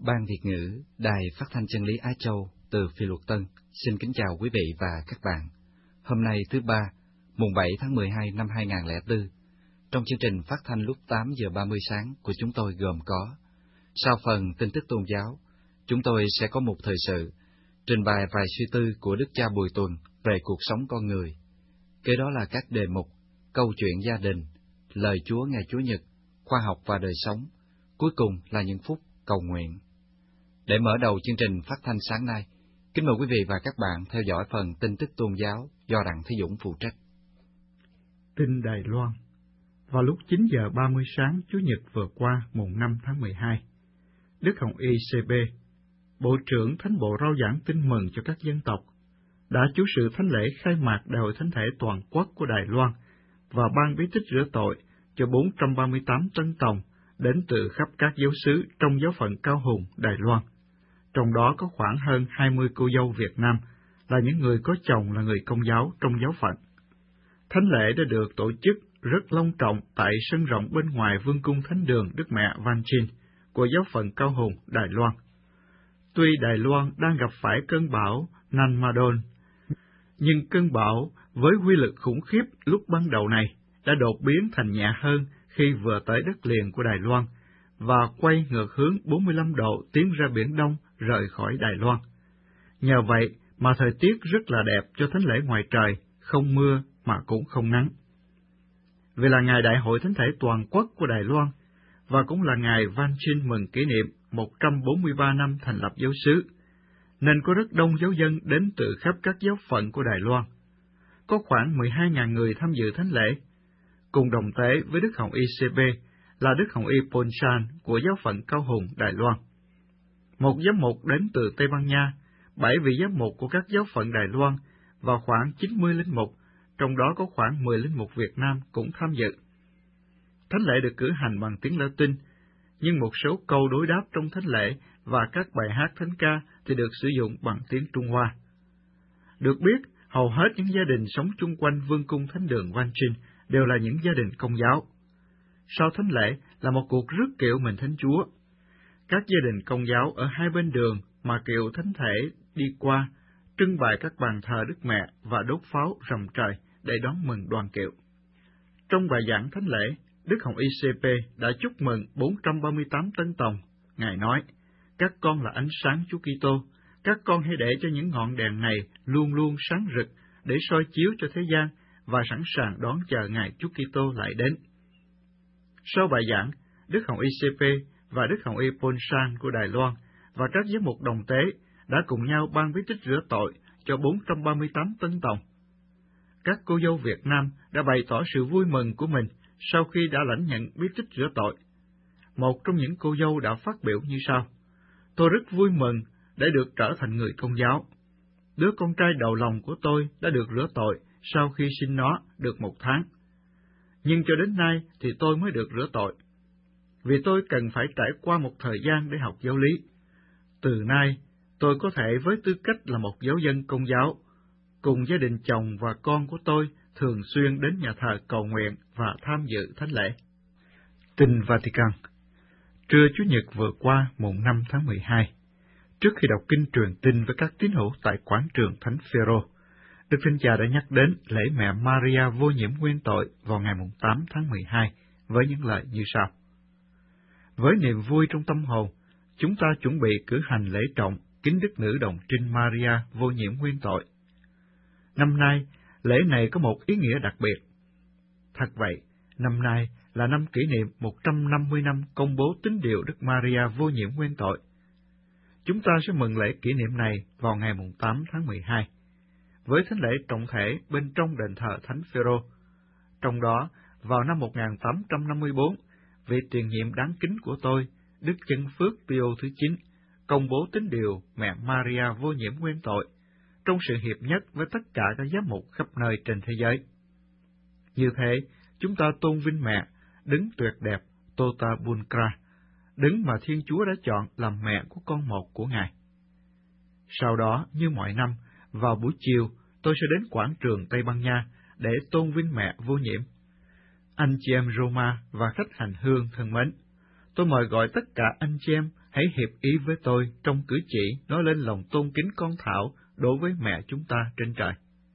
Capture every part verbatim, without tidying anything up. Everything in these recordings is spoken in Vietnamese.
Ban Việt ngữ, Đài Phát thanh Chân lý Á Châu từ Phi Luật Tân xin kính chào quý vị và các bạn. Hôm nay thứ ba, mùng bảy tháng mười hai năm hai nghìn không trăm lẻ bốn, trong chương trình phát thanh lúc tám giờ ba mươi sáng của chúng tôi gồm có: sau phần tin tức tôn giáo, chúng tôi sẽ có một thời sự trình bày vài suy tư của Đức cha Bùi Tuần về cuộc sống con người. Kế đó là các đề mục câu chuyện gia đình, lời Chúa ngày Chúa Nhật, khoa học và đời sống. Cuối cùng là những phút cầu nguyện. Để mở đầu chương trình phát thanh sáng nay, kính mời quý vị và các bạn theo dõi phần tin tức tôn giáo do Đặng Thế Dũng phụ trách. Tin Đài Loan. Vào lúc chín giờ ba mươi sáng Chủ nhật vừa qua, mùng năm tháng mười hai, Đức Hồng Y xê bê, Bộ trưởng Thánh bộ rao giảng tin mừng cho các dân tộc, đã chủ sự thánh lễ khai mạc Đại hội Thánh thể toàn quốc của Đài Loan và ban bí tích rửa tội cho bốn trăm ba mươi tám tân tòng đến từ khắp các giáo xứ trong giáo phận Cao Hùng, Đài Loan. Trong đó có khoảng hơn hai mươi cô dâu Việt Nam, là những người có chồng là người Công giáo trong giáo phận. Thánh lễ đã được tổ chức rất long trọng tại sân rộng bên ngoài Vương cung Thánh đường Đức Mẹ Van Trinh của giáo phận Cao Hùng, Đài Loan. Tuy Đài Loan đang gặp phải cơn bão Nanmadol, nhưng cơn bão với uy lực khủng khiếp lúc ban đầu này đã đột biến thành nhẹ hơn khi vừa tới đất liền của Đài Loan và quay ngược hướng bốn mươi lăm độ tiến ra Biển Đông rời khỏi Đài Loan. Nhờ vậy mà thời tiết rất là đẹp cho thánh lễ ngoài trời, không mưa mà cũng không nắng. Vì là ngày Đại hội Thánh thể toàn quốc của Đài Loan và cũng là ngày Van Trinh mừng kỷ niệm một trăm bốn mươi ba năm thành lập giáo xứ, nên có rất đông giáo dân đến từ khắp các giáo phận của Đài Loan. Có khoảng mười hai nghìn người tham dự thánh lễ. Cùng đồng tế với Đức Hồng Y xê bê là Đức Hồng Y Ponshan của giáo phận Cao Hùng, Đài Loan. Một giám mục đến từ Tây Ban Nha, bảy vị giám mục của các giáo phận Đài Loan và khoảng chín mươi linh mục, trong đó có khoảng mười linh mục Việt Nam cũng tham dự. Thánh lễ được cử hành bằng tiếng Latin, nhưng một số câu đối đáp trong thánh lễ và các bài hát thánh ca thì được sử dụng bằng tiếng Trung Hoa. Được biết, hầu hết những gia đình sống chung quanh Vương cung Thánh đường Van Trinh đều là những gia đình Công giáo. Sau thánh lễ là một cuộc rước kiệu mừng Thánh Chúa. Các gia đình Công giáo ở hai bên đường mà kiệu thánh thể đi qua, trưng bày các bàn thờ Đức Mẹ và đốt pháo rầm trời để đón mừng đoàn kiệu. Trong bài giảng thánh lễ, Đức Hồng Y xê bê đã chúc mừng bốn trăm ba mươi tám tân tòng. Ngài nói: các con là ánh sáng Chúa Kitô, các con hãy để cho những ngọn đèn này luôn luôn sáng rực để soi chiếu cho thế gian và sẵn sàng đón chờ ngày Chúa Kitô lại đến. Sau bài giảng, Đức Hồng Y xê bê và Đức Hồng Y Ponshan của Đài Loan và các giám mục đồng tế đã cùng nhau ban bí tích rửa tội cho bốn trăm ba mươi tám tân tòng. Các cô dâu Việt Nam đã bày tỏ sự vui mừng của mình sau khi đã lãnh nhận bí tích rửa tội. Một trong những cô dâu đã phát biểu như sau: tôi rất vui mừng để được trở thành người Công giáo. Đứa con trai đầu lòng của tôi đã được rửa tội sau khi sinh nó được một tháng. Nhưng cho đến nay thì tôi mới được rửa tội, vì tôi cần phải trải qua một thời gian để học giáo lý. Từ nay, tôi có thể với tư cách là một giáo dân Công giáo, cùng gia đình chồng và con của tôi thường xuyên đến nhà thờ cầu nguyện và tham dự thánh lễ. Tin Vatican. Trưa Chủ nhật vừa qua, mùng năm tháng mười hai, trước khi đọc kinh truyền tin với các tín hữu tại quảng trường Thánh Phêrô, Đức Thánh Cha đã nhắc đến lễ mẹ Maria vô nhiễm nguyên tội vào ngày mùng tám tháng mười hai với những lời như sau: với niềm vui trong tâm hồn, chúng ta chuẩn bị cử hành lễ trọng kính Đức Nữ Đồng Trinh Maria vô nhiễm nguyên tội. Năm nay, lễ này có một ý nghĩa đặc biệt. Thật vậy, năm nay là năm kỷ niệm một trăm năm mươi năm công bố tín điều Đức Maria vô nhiễm nguyên tội. Chúng ta sẽ mừng lễ kỷ niệm này vào ngày mùng tám tháng mười hai, với thánh lễ trọng thể bên trong đền thờ Thánh Phêrô. Trong đó, vào năm một nghìn tám trăm năm mươi bốn, vị tiền nhiệm đáng kính của tôi, Đức Chân Phước Pio thứ chín, công bố tín điều mẹ Maria vô nhiễm nguyên tội, trong sự hiệp nhất với tất cả các giám mục khắp nơi trên thế giới. Như thế, chúng ta tôn vinh mẹ, đứng tuyệt đẹp, Tota Bunkra, đứng mà Thiên Chúa đã chọn làm mẹ của con một của Ngài. Sau đó, như mọi năm, vào buổi chiều, tôi sẽ đến quảng trường Tây Ban Nha để tôn vinh mẹ vô nhiễm. Anh chị em Roma và khách hành hương thân mến, tôi mời gọi tất cả anh chị em hãy hiệp ý với tôi trong cử chỉ nói lên lòng tôn kính con thảo đối với mẹ chúng ta trên trời.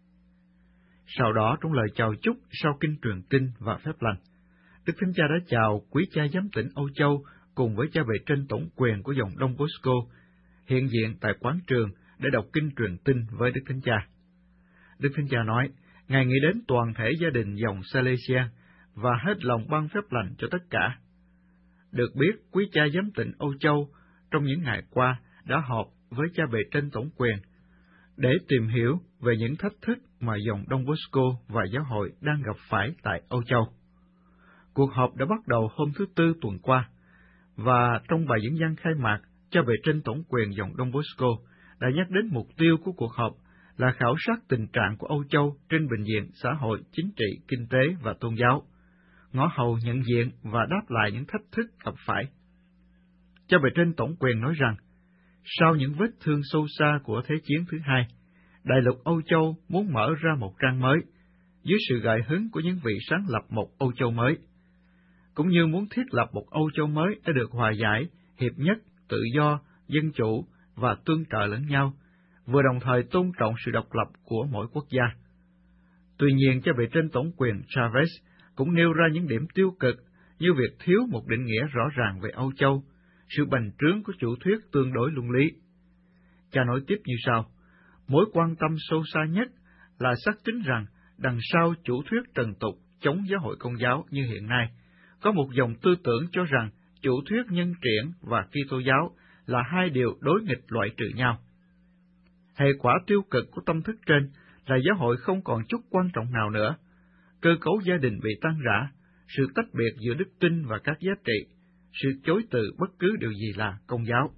Sau đó, trong lời chào chúc sau kinh truyền tin và phép lành, Đức Thánh Cha đã chào quý cha giám tỉnh Âu Châu cùng với cha bề trên tổng quyền của dòng Don Bosco, hiện diện tại quán trường để đọc kinh truyền tin với Đức Thánh Cha. Đức Thánh Cha nói, Ngài nghĩ đến toàn thể gia đình dòng Salesian và hết lòng ban phép lành cho tất cả. Được biết, quý cha giám tỉnh Âu Châu trong những ngày qua đã họp với cha bề trên tổng quyền để tìm hiểu về những thách thức mà dòng Don Bosco và giáo hội đang gặp phải tại Âu Châu. Cuộc họp đã bắt đầu hôm thứ Tư tuần qua, và trong bài diễn văn khai mạc, cha bề trên tổng quyền dòng Don Bosco đã nhắc đến mục tiêu của cuộc họp là khảo sát tình trạng của Âu Châu trên bình diện xã hội, chính trị, kinh tế và tôn giáo, ngõ hầu nhận diện và đáp lại những thách thức gặp phải. Cha bề trên tổng quyền nói rằng, sau những vết thương sâu xa của Thế chiến thứ hai, đại lục Âu Châu muốn mở ra một trang mới, dưới sự gợi hứng của những vị sáng lập một Âu Châu mới, cũng như muốn thiết lập một Âu Châu mới đã được hòa giải, hiệp nhất, tự do, dân chủ và tương trợ lẫn nhau, vừa đồng thời tôn trọng sự độc lập của mỗi quốc gia. Tuy nhiên, cha bề trên tổng quyền Chavez cũng nêu ra những điểm tiêu cực như việc thiếu một định nghĩa rõ ràng về Âu Châu, sự bành trướng của chủ thuyết tương đối luân lý. Cha nói tiếp như sau, mối quan tâm sâu xa nhất là xác tín rằng đằng sau chủ thuyết trần tục chống giáo hội Công giáo như hiện nay, có một dòng tư tưởng cho rằng chủ thuyết nhân triển và Kitô giáo là hai điều đối nghịch loại trừ nhau. Hệ quả tiêu cực của tâm thức trên là giáo hội không còn chút quan trọng nào nữa, cơ cấu gia đình bị tan rã, sự tách biệt giữa đức tin và các giá trị, sự chối từ bất cứ điều gì là Công giáo.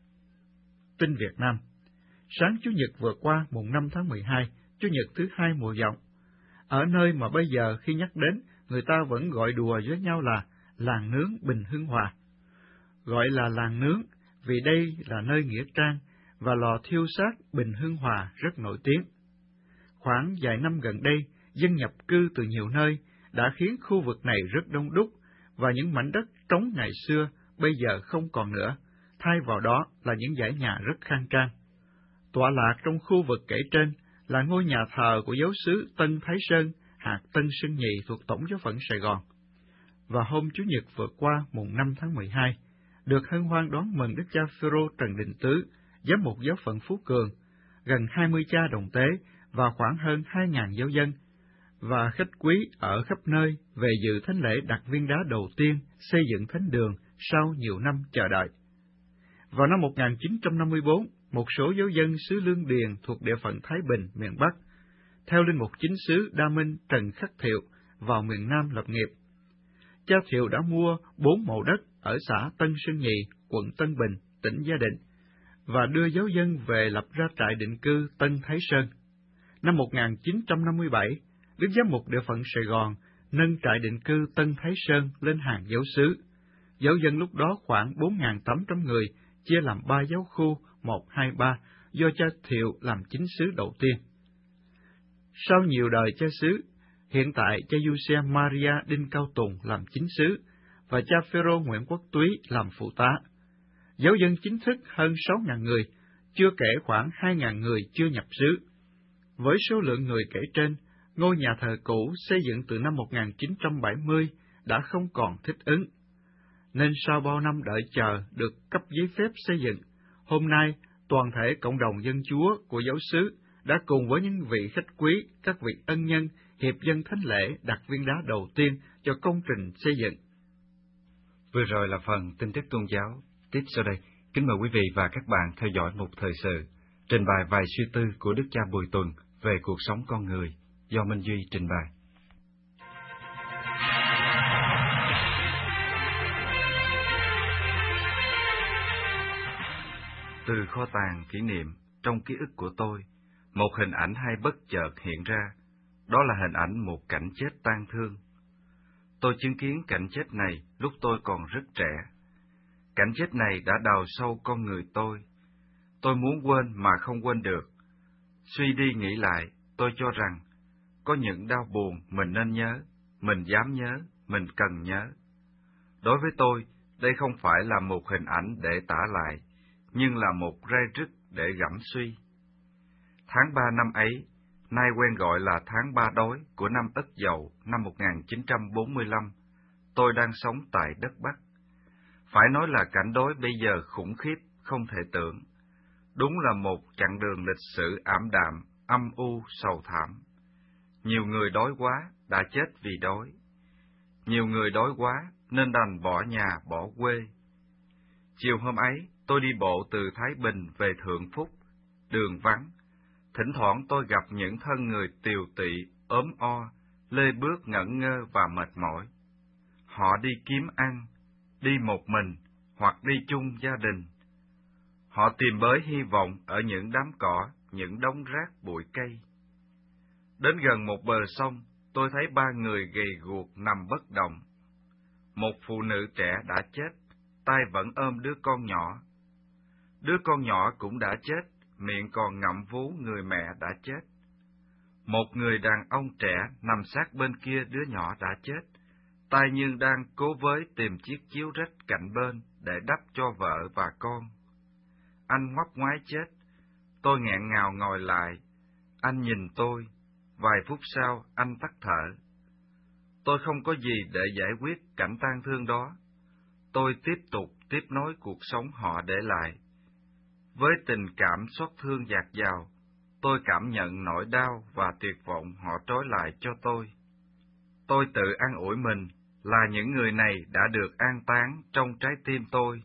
Tin Việt Nam. Sáng Chủ nhật vừa qua, mùng năm tháng mười hai, Chủ nhật thứ hai mùa Dậu, ở nơi mà bây giờ khi nhắc đến, người ta vẫn gọi đùa với nhau là làng nướng Bình Hưng Hòa. Gọi là làng nướng vì đây là nơi nghĩa trang và lò thiêu xác Bình Hưng Hòa rất nổi tiếng. Khoảng vài năm gần đây, dân nhập cư từ nhiều nơi đã khiến khu vực này rất đông đúc, và những mảnh đất trống ngày xưa bây giờ không còn nữa, thay vào đó là những dãy nhà rất khang trang. Tọa lạc trong khu vực kể trên là ngôi nhà thờ của giáo xứ Tân Thái Sơn, hạt Tân Sơn Nhì thuộc Tổng giáo phận Sài Gòn. Và hôm Chủ nhật vừa qua, mùng năm tháng mười hai, được hân hoan đón mừng Đức cha Phêrô Trần Đình Tứ, giám mục giáo phận Phú Cường, gần hai mươi cha đồng tế và khoảng hơn hai ngàn giáo dân và khách quý ở khắp nơi về dự thánh lễ đặt viên đá đầu tiên xây dựng thánh đường sau nhiều năm chờ đợi. Vào năm một nghìn chín trăm năm mươi tư, một số giáo dân xứ Lương Điền thuộc địa phận Thái Bình, miền Bắc, theo linh mục chính xứ Đa Minh Trần Khắc Thiệu vào miền Nam lập nghiệp. Cha Thiệu đã mua bốn mộ đất ở xã Tân Sơn Nhì, quận Tân Bình, tỉnh Gia Định, và đưa giáo dân về lập ra trại định cư Tân Thái Sơn. Năm một nghìn chín trăm năm mươi bảy, Đức Giám mục địa phận Sài Gòn nâng trại định cư Tân Thái Sơn lên hàng giáo xứ. Giáo dân lúc đó khoảng bốn nghìn tám trăm người, chia làm ba giáo khu một, hai, ba, do cha Thiệu làm chính xứ đầu tiên. Sau nhiều đời cha xứ, hiện tại cha Giuse Maria Đinh Cao Tùng làm chính xứ và cha Phêrô Nguyễn Quốc Túy làm phụ tá. Giáo dân chính thức hơn sáu nghìn người, chưa kể khoảng hai nghìn người chưa nhập xứ. Với số lượng người kể trên, ngôi nhà thờ cũ xây dựng từ năm một nghìn chín trăm bảy mươi đã không còn thích ứng. Nên sau bao năm đợi chờ được cấp giấy phép xây dựng, hôm nay toàn thể cộng đồng dân Chúa của giáo xứ đã cùng với những vị khách quý, các vị ân nhân, hiệp dân thánh lễ đặt viên đá đầu tiên cho công trình xây dựng. Vừa rồi là phần tin tức tôn giáo. Tiếp sau đây, kính mời quý vị và các bạn theo dõi một thời sự, trình bày vài suy tư của Đức cha Bùi Tuần về cuộc sống con người, do Minh Duy trình bày. Từ kho tàng kỷ niệm trong ký ức của tôi, một hình ảnh hay bất chợt hiện ra, đó là hình ảnh một cảnh chết tang thương. Tôi chứng kiến cảnh chết này lúc tôi còn rất trẻ. Cảnh chết này đã đào sâu con người tôi. Tôi muốn quên mà không quên được. Suy đi nghĩ lại, tôi cho rằng, có những đau buồn mình nên nhớ, mình dám nhớ, mình cần nhớ. Đối với tôi, Đây không phải là một hình ảnh để tả lại, nhưng là một rai rứt để gẫm suy. Tháng ba năm ấy, nay quen gọi là tháng ba đói của năm Ất Dậu năm một nghìn chín trăm bốn mươi lăm, tôi đang sống tại đất Bắc. Phải nói là cảnh đói bây giờ khủng khiếp, không thể tưởng. Đúng là một chặng đường lịch sử ảm đạm, âm u, sầu thảm. Nhiều người đói quá, đã chết vì đói. Nhiều người đói quá, nên đành bỏ nhà, bỏ quê. Chiều hôm ấy, tôi đi bộ từ Thái Bình về Thượng Phúc, đường vắng. Thỉnh thoảng tôi gặp những thân người tiều tụy, ốm o, lê bước ngẩn ngơ và mệt mỏi. Họ đi kiếm ăn, đi một mình, hoặc đi chung gia đình. Họ tìm bới hy vọng ở những đám cỏ, những đống rác bụi cây. Đến gần một bờ sông, tôi thấy ba người gầy guộc nằm bất động. Một phụ nữ trẻ đã chết, tay vẫn ôm đứa con nhỏ. Đứa con nhỏ cũng đã chết, miệng còn ngậm vú người mẹ đã chết. Một người đàn ông trẻ nằm sát bên kia đứa nhỏ đã chết, tay nhưng đang cố với tìm chiếc chiếu rách cạnh bên để đắp cho vợ và con. Anh ngoắt ngoái chết, tôi nghẹn ngào ngồi lại. Anh nhìn tôi, vài phút sau anh tắt thở. Tôi không có gì để giải quyết cảnh tang thương đó. Tôi tiếp tục tiếp nối cuộc sống họ để lại. Với tình cảm xót thương dạt dào, tôi cảm nhận nỗi đau và tuyệt vọng họ trói lại cho tôi. Tôi tự an ủi mình là những người này đã được an táng trong trái tim tôi.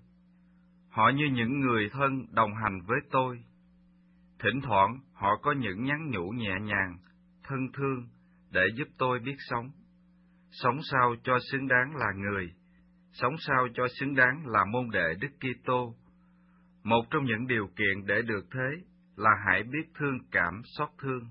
Họ như những người thân đồng hành với tôi. Thỉnh thoảng họ có những nhắn nhủ nhẹ nhàng, thân thương để giúp tôi biết sống. Sống sao cho xứng đáng là người, sống sao cho xứng đáng là môn đệ Đức Kitô. Một trong những điều kiện để được thế là hãy biết thương cảm xót thương.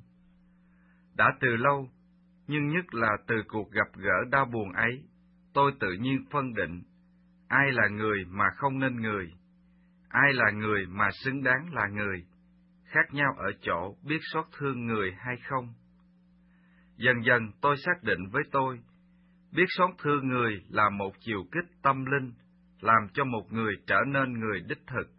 Đã từ lâu, nhưng nhất là từ cuộc gặp gỡ đau buồn ấy, tôi tự nhiên phân định, ai là người mà không nên người, ai là người mà xứng đáng là người, khác nhau ở chỗ biết xót thương người hay không. Dần dần tôi xác định với tôi, biết xót thương người là một chiều kích tâm linh, làm cho một người trở nên người đích thực.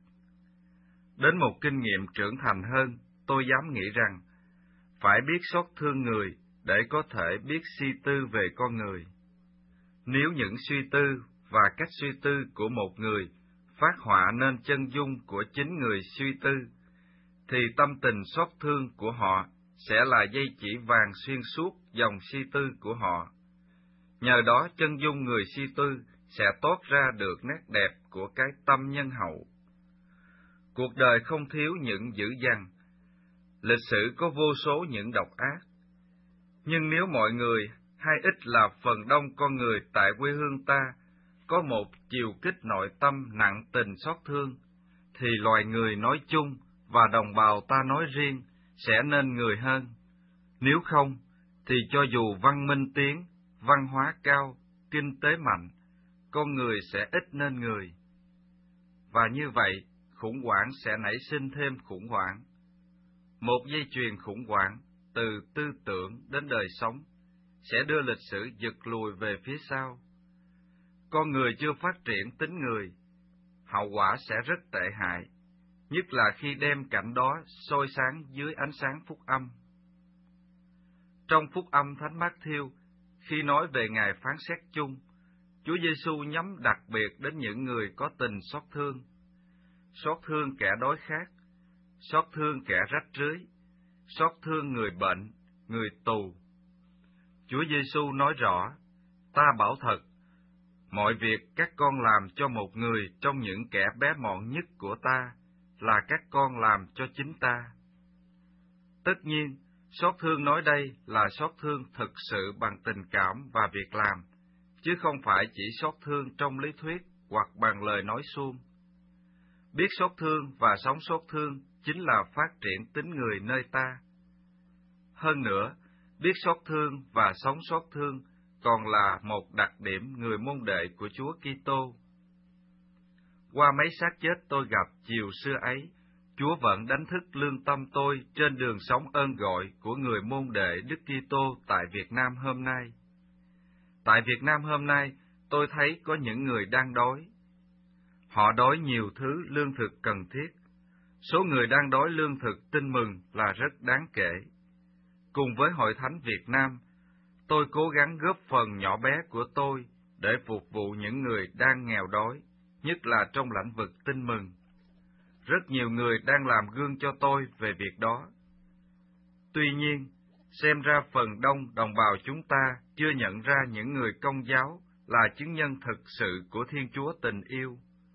Đến một kinh nghiệm trưởng thành hơn, tôi dám nghĩ rằng, phải biết xót thương người để có thể biết suy tư về con người. Nếu những suy tư và cách suy tư của một người phát họa nên chân dung của chính người suy tư, thì tâm tình xót thương của họ sẽ là dây chỉ vàng xuyên suốt dòng suy tư của họ. Nhờ đó chân dung người suy tư sẽ toát ra được nét đẹp của cái tâm nhân hậu. Cuộc đời không thiếu những dữ dằn, lịch sử có vô số những độc ác. Nhưng nếu mọi người, hay ít là phần đông con người tại quê hương ta, có một chiều kích nội tâm nặng tình xót thương, thì loài người nói chung và đồng bào ta nói riêng sẽ nên người hơn. Nếu không, thì cho dù văn minh tiến, văn hóa cao, kinh tế mạnh, con người sẽ ít nên người. Và như vậy, khủng hoảng sẽ nảy sinh thêm khủng hoảng. Một dây chuyền khủng hoảng, từ tư tưởng đến đời sống, sẽ đưa lịch sử giật lùi về phía sau. Con người chưa phát triển tính người, hậu quả sẽ rất tệ hại, nhất là khi đem cảnh đó soi sáng dưới ánh sáng phúc âm. Trong phúc âm Thánh Mác-thiêu, khi nói về ngày phán xét chung, Chúa Giêsu nhắm đặc biệt đến những người có tình xót thương, xót thương kẻ đói khát, xót thương kẻ rách rưới, xót thương người bệnh, người tù. Chúa Giêsu nói rõ, ta bảo thật, mọi việc các con làm cho một người trong những kẻ bé mọn nhất của ta, là các con làm cho chính ta. Tất nhiên, xót thương nói đây là xót thương thực sự bằng tình cảm và việc làm, chứ không phải chỉ xót thương trong lý thuyết hoặc bằng lời nói suông. Biết xót thương và sống xót thương chính là phát triển tính người nơi ta. Hơn nữa, biết xót thương và sống xót thương còn là một đặc điểm người môn đệ của Chúa Kitô. Qua mấy xác chết tôi gặp chiều xưa ấy, Chúa vẫn đánh thức lương tâm tôi trên đường sống ơn gọi của người môn đệ Đức Kitô tại Việt Nam hôm nay. Tại Việt Nam hôm nay, tôi thấy có những người đang đói, Họ đói nhiều thứ lương thực cần thiết. Số người đang đói lương thực tin mừng là rất đáng kể. Cùng với Hội Thánh Việt Nam, tôi cố gắng góp phần nhỏ bé của tôi để phục vụ những người đang nghèo đói, nhất là trong lĩnh vực tin mừng. Rất nhiều người đang làm gương cho tôi về việc đó. Tuy nhiên, xem ra phần đông đồng bào chúng ta chưa nhận ra những người Công giáo là chứng nhân thực sự của Thiên Chúa tình yêu.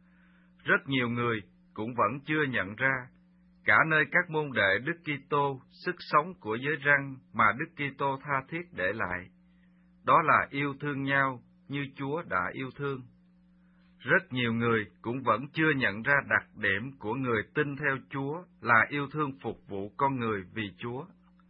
Rất nhiều người cũng vẫn chưa nhận ra, cả nơi các môn đệ Đức Kitô, sức sống của giới răn mà Đức Kitô tha thiết để lại, đó là yêu thương nhau như Chúa đã yêu thương. Rất nhiều người cũng vẫn chưa nhận ra đặc điểm của người tin theo Chúa là yêu thương phục vụ con người vì Chúa.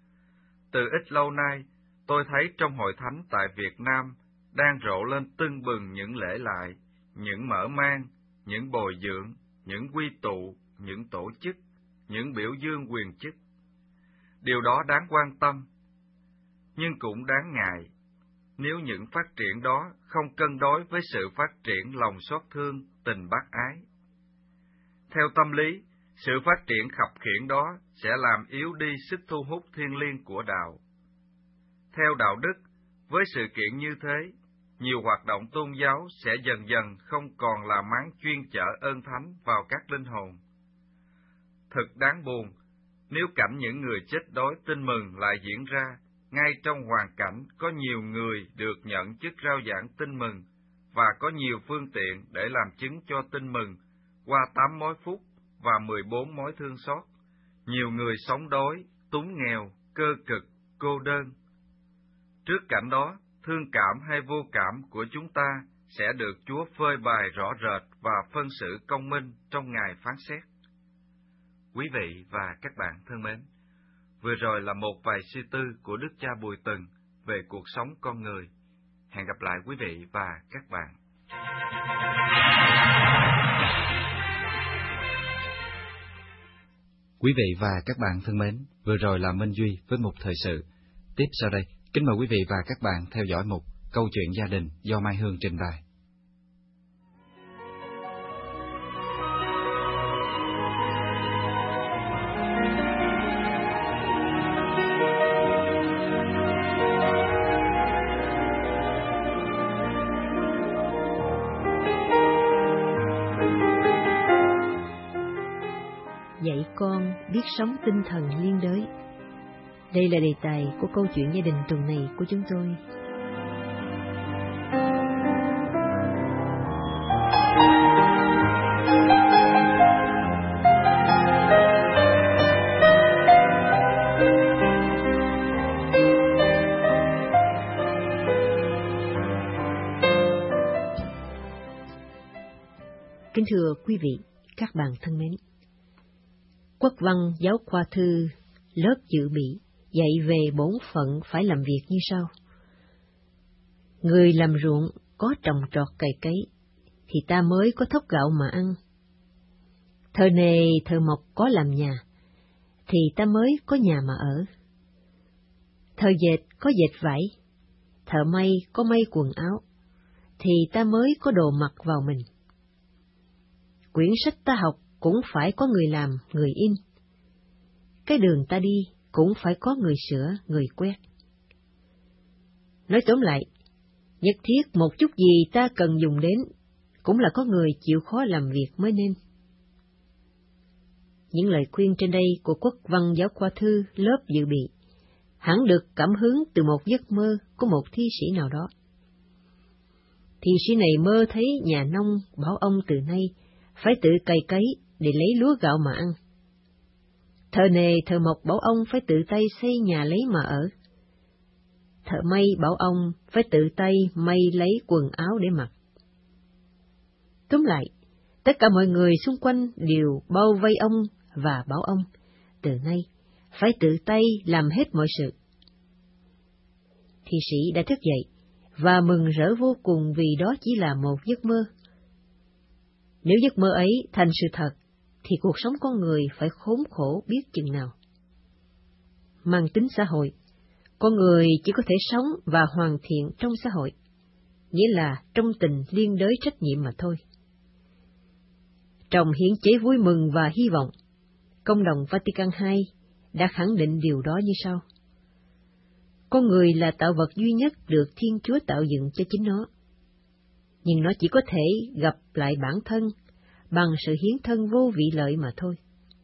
Từ ít lâu nay, tôi thấy trong hội thánh tại Việt Nam đang rộ lên tưng bừng những lễ lại, những mở mang, những bồi dưỡng, những quy tụ, những tổ chức, những biểu dương quyền chức. Điều đó đáng quan tâm, nhưng cũng đáng ngại, nếu những phát triển đó không cân đối với sự phát triển lòng xót thương, tình bác ái. Theo tâm lý, sự phát triển khập khiễng đó sẽ làm yếu đi sức thu hút thiêng liêng của đạo. Theo đạo đức, với sự kiện như thế, nhiều hoạt động tôn giáo sẽ dần dần không còn là máng chuyên chở ơn thánh vào các linh hồn. Thật đáng buồn, nếu cảnh những người chết đói tin mừng lại diễn ra, ngay trong hoàn cảnh có nhiều người được nhận chức rao giảng tin mừng, và có nhiều phương tiện để làm chứng cho tin mừng, qua tám mối phúc và mười bốn mối thương xót. Nhiều người sống đói, túng nghèo, cơ cực, cô đơn. Trước cảnh đó, thương cảm hay vô cảm của chúng ta sẽ được Chúa phơi bày rõ rệt và phân xử công minh trong ngày phán xét. Quý vị và các bạn thân mến, vừa rồi là một vài suy tư của Đức Cha Bùi Từng về cuộc sống con người. Hẹn gặp lại quý vị và các bạn. Quý vị và các bạn thân mến, vừa rồi là Minh Duy với một thời sự. Tiếp sau đây, kính mời quý vị và các bạn theo dõi một câu chuyện gia đình do Mai Hương trình bày. Dạy con biết sống tinh thần liên đới. Đây là đề tài của câu chuyện gia đình tuần này của chúng tôi. Kính thưa quý vị, các bạn thân mến, Quốc văn giáo khoa thư lớp dự bị dạy về bổn phận phải làm việc như sau. Người làm ruộng có trồng trọt cày cấy, thì ta mới có thóc gạo mà ăn. Thợ nề thợ mộc có làm nhà, thì ta mới có nhà mà ở. Thợ dệt có dệt vải, thợ may có may quần áo, thì ta mới có đồ mặc vào mình. Quyển sách ta học cũng phải có người làm, người in. Cái đường ta đi cũng phải có người sửa, người quét. Nói tóm lại, nhất thiết một chút gì ta cần dùng đến, cũng là có người chịu khó làm việc mới nên. Những lời khuyên trên đây của Quốc văn giáo khoa thư lớp dự bị hẳn được cảm hứng từ một giấc mơ của một thi sĩ nào đó. Thi sĩ này mơ thấy nhà nông bảo ông từ nay phải tự cày cấy để lấy lúa gạo mà ăn. Thợ nề thợ mộc bảo ông phải tự tay xây nhà lấy mà ở. Thợ may bảo ông phải tự tay may lấy quần áo để mặc. Túm lại, tất cả mọi người xung quanh đều bao vây ông và bảo ông, từ nay, phải tự tay làm hết mọi sự. Thi sĩ đã thức dậy, và mừng rỡ vô cùng vì đó chỉ là một giấc mơ. Nếu giấc mơ ấy thành sự thật, thì cuộc sống con người phải khốn khổ biết chừng nào. Mang tính xã hội, con người chỉ có thể sống và hoàn thiện trong xã hội, nghĩa là trong tình liên đới trách nhiệm mà thôi. Trong hiến chế vui mừng và hy vọng, Công đồng Vatican hai đã khẳng định điều đó như sau. Con người là tạo vật duy nhất được Thiên Chúa tạo dựng cho chính nó, nhưng nó chỉ có thể gặp lại bản thân bằng sự hiến thân vô vị lợi mà thôi.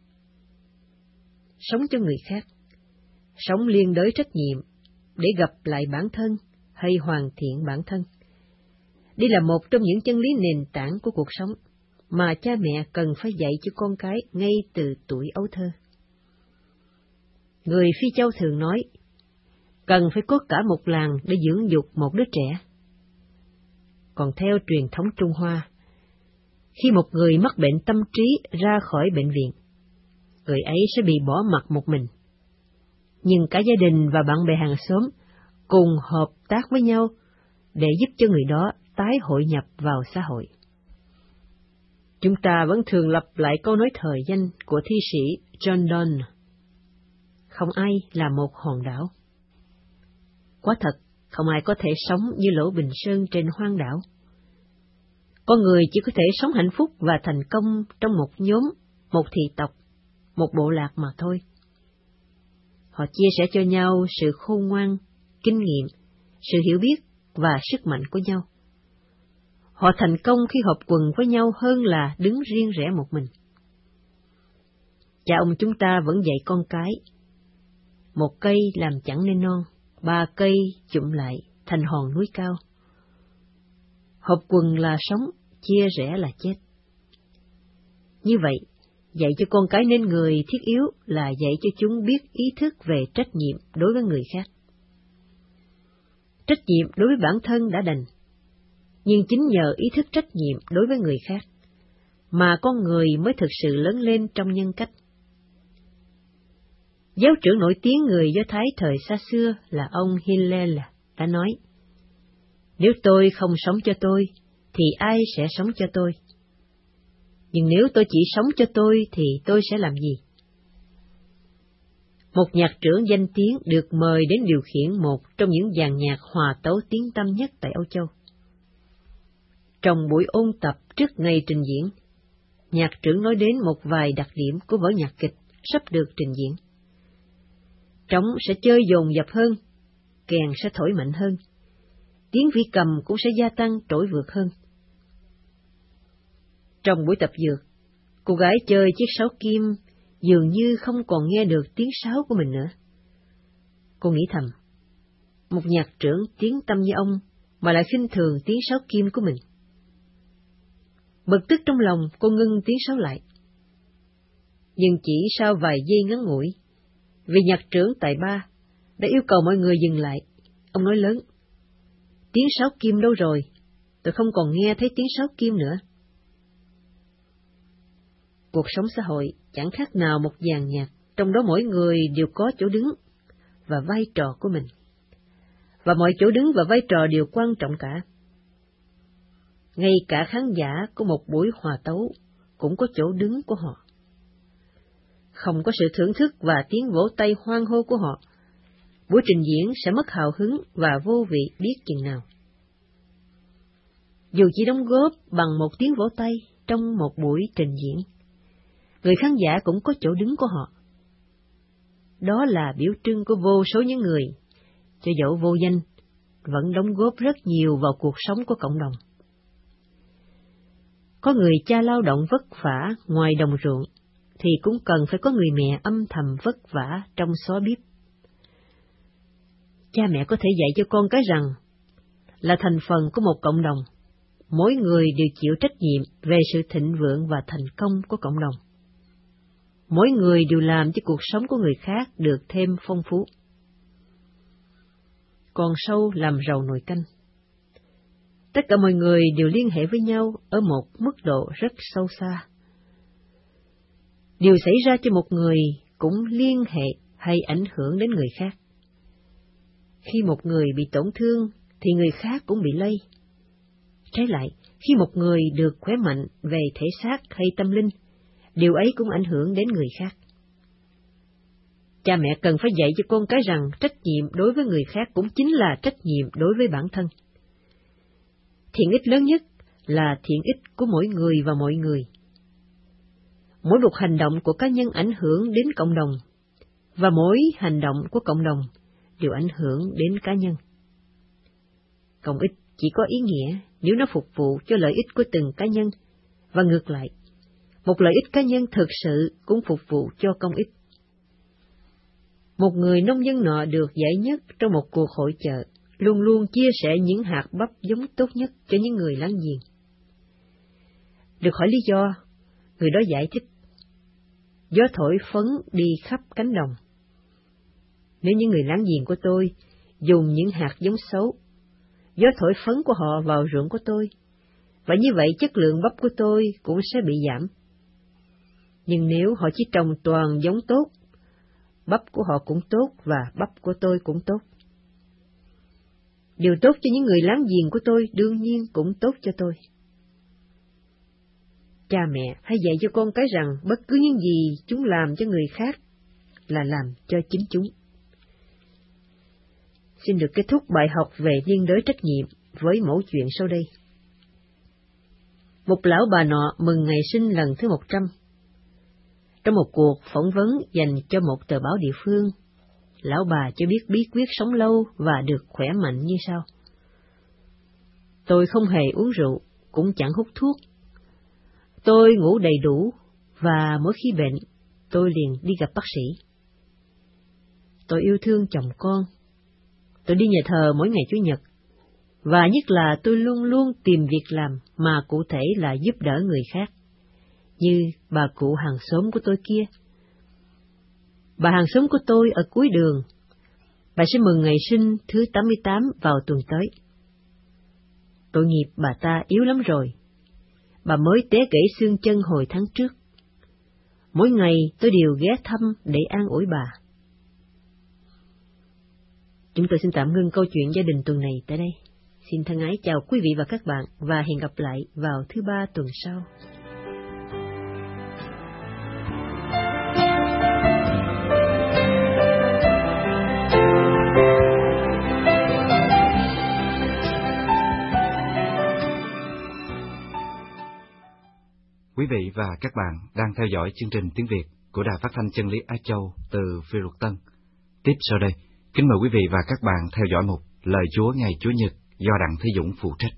Sống cho người khác, sống liên đới trách nhiệm để gặp lại bản thân hay hoàn thiện bản thân. Đây là một trong những chân lý nền tảng của cuộc sống mà cha mẹ cần phải dạy cho con cái ngay từ tuổi ấu thơ. Người Phi Châu thường nói, cần phải có cả một làng để dưỡng dục một đứa trẻ. Còn theo truyền thống Trung Hoa, khi một người mắc bệnh tâm trí ra khỏi bệnh viện, người ấy sẽ bị bỏ mặc một mình. Nhưng cả gia đình và bạn bè hàng xóm cùng hợp tác với nhau để giúp cho người đó tái hội nhập vào xã hội. Chúng ta vẫn thường lặp lại câu nói thời danh của thi sĩ John Donne: không ai là một hòn đảo. Quả thật, không ai có thể sống như Lỗ Bình Sơn trên hoang đảo. Con người chỉ có thể sống hạnh phúc và thành công trong một nhóm, một thị tộc, một bộ lạc mà thôi. Họ chia sẻ cho nhau sự khôn ngoan, kinh nghiệm, sự hiểu biết và sức mạnh của nhau. Họ thành công khi hợp quần với nhau hơn là đứng riêng rẽ một mình. Cha ông chúng ta vẫn dạy con cái, một cây làm chẳng nên non, ba cây chụm lại thành hòn núi cao. Hợp quần là sống, chia rẽ là chết. Như vậy, dạy cho con cái nên người thiết yếu là dạy cho chúng biết ý thức về trách nhiệm đối với người khác. Trách nhiệm đối với bản thân đã đành, nhưng chính nhờ ý thức trách nhiệm đối với người khác, mà con người mới thực sự lớn lên trong nhân cách. Giáo trưởng nổi tiếng người Do Thái thời xa xưa là ông Hillel đã nói, nếu tôi không sống cho tôi, thì ai sẽ sống cho tôi? Nhưng nếu tôi chỉ sống cho tôi, thì tôi sẽ làm gì? Một nhạc trưởng danh tiếng được mời đến điều khiển một trong những dàn nhạc hòa tấu tiếng tăm nhất tại Âu Châu. Trong buổi ôn tập trước ngày trình diễn, nhạc trưởng nói đến một vài đặc điểm của vở nhạc kịch sắp được trình diễn. Trống sẽ chơi dồn dập hơn, kèn sẽ thổi mạnh hơn, tiếng vĩ cầm cũng sẽ gia tăng trỗi vượt hơn. Trong buổi tập dượt, cô gái chơi chiếc sáo kim dường như không còn nghe được tiếng sáo của mình nữa. Cô nghĩ thầm, một nhạc trưởng tiếng tăm như ông mà lại khinh thường tiếng sáo kim của mình. Bực tức trong lòng, cô ngưng tiếng sáo lại. Nhưng chỉ sau vài giây ngắn ngủi, vì nhạc trưởng tài ba đã yêu cầu mọi người dừng lại, ông nói lớn, tiếng sáo kim đâu rồi? Tôi không còn nghe thấy tiếng sáo kim nữa. Cuộc sống xã hội chẳng khác nào một dàn nhạc, trong đó mỗi người đều có chỗ đứng và vai trò của mình. Và mọi chỗ đứng và vai trò đều quan trọng cả. Ngay cả khán giả của một buổi hòa tấu cũng có chỗ đứng của họ. Không có sự thưởng thức và tiếng vỗ tay hoan hô của họ, buổi trình diễn sẽ mất hào hứng và vô vị biết chừng nào. Dù chỉ đóng góp bằng một tiếng vỗ tay trong một buổi trình diễn, người khán giả cũng có chỗ đứng của họ. Đó là biểu trưng của vô số những người, cho dẫu vô danh, vẫn đóng góp rất nhiều vào cuộc sống của cộng đồng. Có người cha lao động vất vả ngoài đồng ruộng, thì cũng cần phải có người mẹ âm thầm vất vả trong xó bếp. Cha mẹ có thể dạy cho con cái rằng, là thành phần của một cộng đồng, mỗi người đều chịu trách nhiệm về sự thịnh vượng và thành công của cộng đồng. Mỗi người đều làm cho cuộc sống của người khác được thêm phong phú. Con sâu làm rầu nồi canh. Tất cả mọi người đều liên hệ với nhau ở một mức độ rất sâu xa. Điều xảy ra cho một người cũng liên hệ hay ảnh hưởng đến người khác. Khi một người bị tổn thương, thì người khác cũng bị lây. Trái lại, khi một người được khỏe mạnh về thể xác hay tâm linh, điều ấy cũng ảnh hưởng đến người khác. Cha mẹ cần phải dạy cho con cái rằng trách nhiệm đối với người khác cũng chính là trách nhiệm đối với bản thân. Thiện ích lớn nhất là thiện ích của mỗi người và mọi người. Mỗi một hành động của cá nhân ảnh hưởng đến cộng đồng, và mỗi hành động của cộng đồng đều ảnh hưởng đến cá nhân. Công ích chỉ có ý nghĩa nếu nó phục vụ cho lợi ích của từng cá nhân, và ngược lại, một lợi ích cá nhân thực sự cũng phục vụ cho công ích. Một người nông dân nọ được giải nhất trong một cuộc hội chợ, luôn luôn chia sẻ những hạt bắp giống tốt nhất cho những người láng giềng. Được hỏi lý do, người đó giải thích: gió thổi phấn đi khắp cánh đồng. Nếu những người láng giềng của tôi dùng những hạt giống xấu, gió thổi phấn của họ vào ruộng của tôi, và như vậy chất lượng bắp của tôi cũng sẽ bị giảm. Nhưng nếu họ chỉ trồng toàn giống tốt, bắp của họ cũng tốt và bắp của tôi cũng tốt. Điều tốt cho những người láng giềng của tôi đương nhiên cũng tốt cho tôi. Cha mẹ hãy dạy cho con cái rằng bất cứ những gì chúng làm cho người khác là làm cho chính chúng. Xin được kết thúc bài học về liên đới trách nhiệm với mẫu chuyện sau đây. Một lão bà nọ mừng ngày sinh lần thứ một trăm. Trong một cuộc phỏng vấn dành cho một tờ báo địa phương, lão bà cho biết bí quyết sống lâu và được khỏe mạnh như sau: tôi không hề uống rượu, cũng chẳng hút thuốc. Tôi ngủ đầy đủ, và mỗi khi bệnh, tôi liền đi gặp bác sĩ. Tôi yêu thương chồng con. Tôi đi nhà thờ mỗi ngày Chủ nhật, và nhất là tôi luôn luôn tìm việc làm mà cụ thể là giúp đỡ người khác, như bà cụ hàng xóm của tôi kia. Bà hàng xóm của tôi ở cuối đường, bà sẽ mừng ngày sinh thứ tám mươi tám vào tuần tới. Tội nghiệp bà ta yếu lắm rồi, bà mới té gãy xương chân hồi tháng trước. Mỗi ngày tôi đều ghé thăm để an ủi bà. Chúng tôi xin tạm ngưng câu chuyện gia đình tuần này tại đây. Xin thân ái chào quý vị và các bạn, và hẹn gặp lại vào thứ ba tuần sau. Quý vị và các bạn đang theo dõi chương trình tiếng Việt của Đài Phát thanh Chân lý Á Châu từ Phi Luật Tân. Tiếp sau đây, kính mời quý vị và các bạn theo dõi mục Lời Chúa ngày Chủ nhật do Đặng Thế Dũng phụ trách.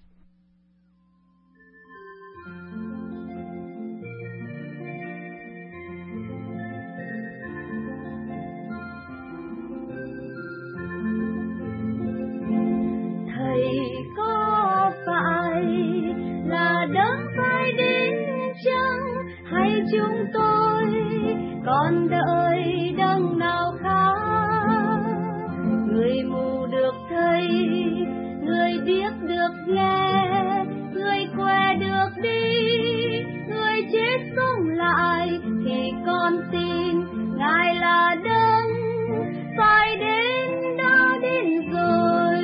Thầy có phải là đấng phải đến chăng, hay chúng tôi còn đợi đấng nào khác? Người mù được thấy, người điếc được nghe, người què được đi, người chết sống lại, thì con tin Ngài là đấng phải đến, đã đến rồi.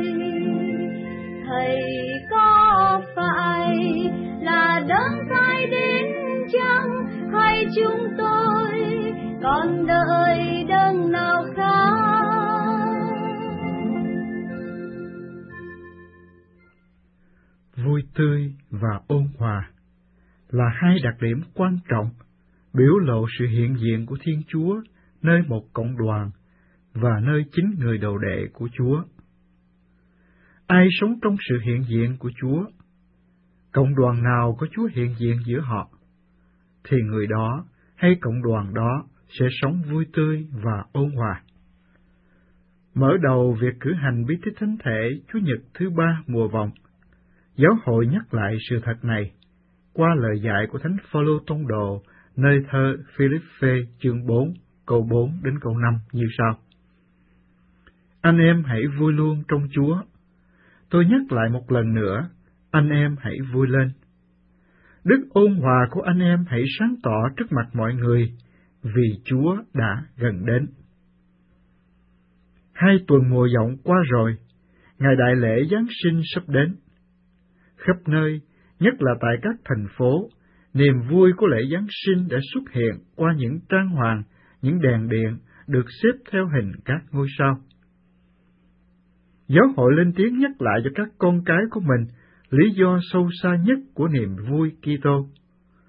Thầy có phải là đấng phải đến chăng, hay chúng tôi còn đợi đấng nào khác? Vui tươi và ôn hòa là hai đặc điểm quan trọng biểu lộ sự hiện diện của Thiên Chúa nơi một cộng đoàn và nơi chính người đầu đệ của Chúa. Ai sống trong sự hiện diện của Chúa, cộng đoàn nào có Chúa hiện diện giữa họ, thì người đó hay cộng đoàn đó sẽ sống vui tươi và ôn hòa. Mở đầu việc cử hành bí tích thánh thể Chủ nhật thứ ba mùa vọng, giáo hội nhắc lại sự thật này qua lời dạy của Thánh Phaolô tông đồ nơi thơ Philippe chương bốn câu bốn đến câu năm như sau: Anh em hãy vui luôn trong Chúa. Tôi nhắc lại một lần nữa, anh em hãy vui lên. Đức ôn hòa của anh em hãy sáng tỏ trước mặt mọi người, vì Chúa đã gần đến. Hai tuần mùa vọng qua rồi, ngày đại lễ Giáng sinh sắp đến. Khắp nơi, nhất là tại các thành phố, niềm vui của lễ Giáng sinh đã xuất hiện qua những trang hoàng, những đèn điện được xếp theo hình các ngôi sao. Giáo hội lên tiếng nhắc lại cho các con cái của mình lý do sâu xa nhất của niềm vui Kitô.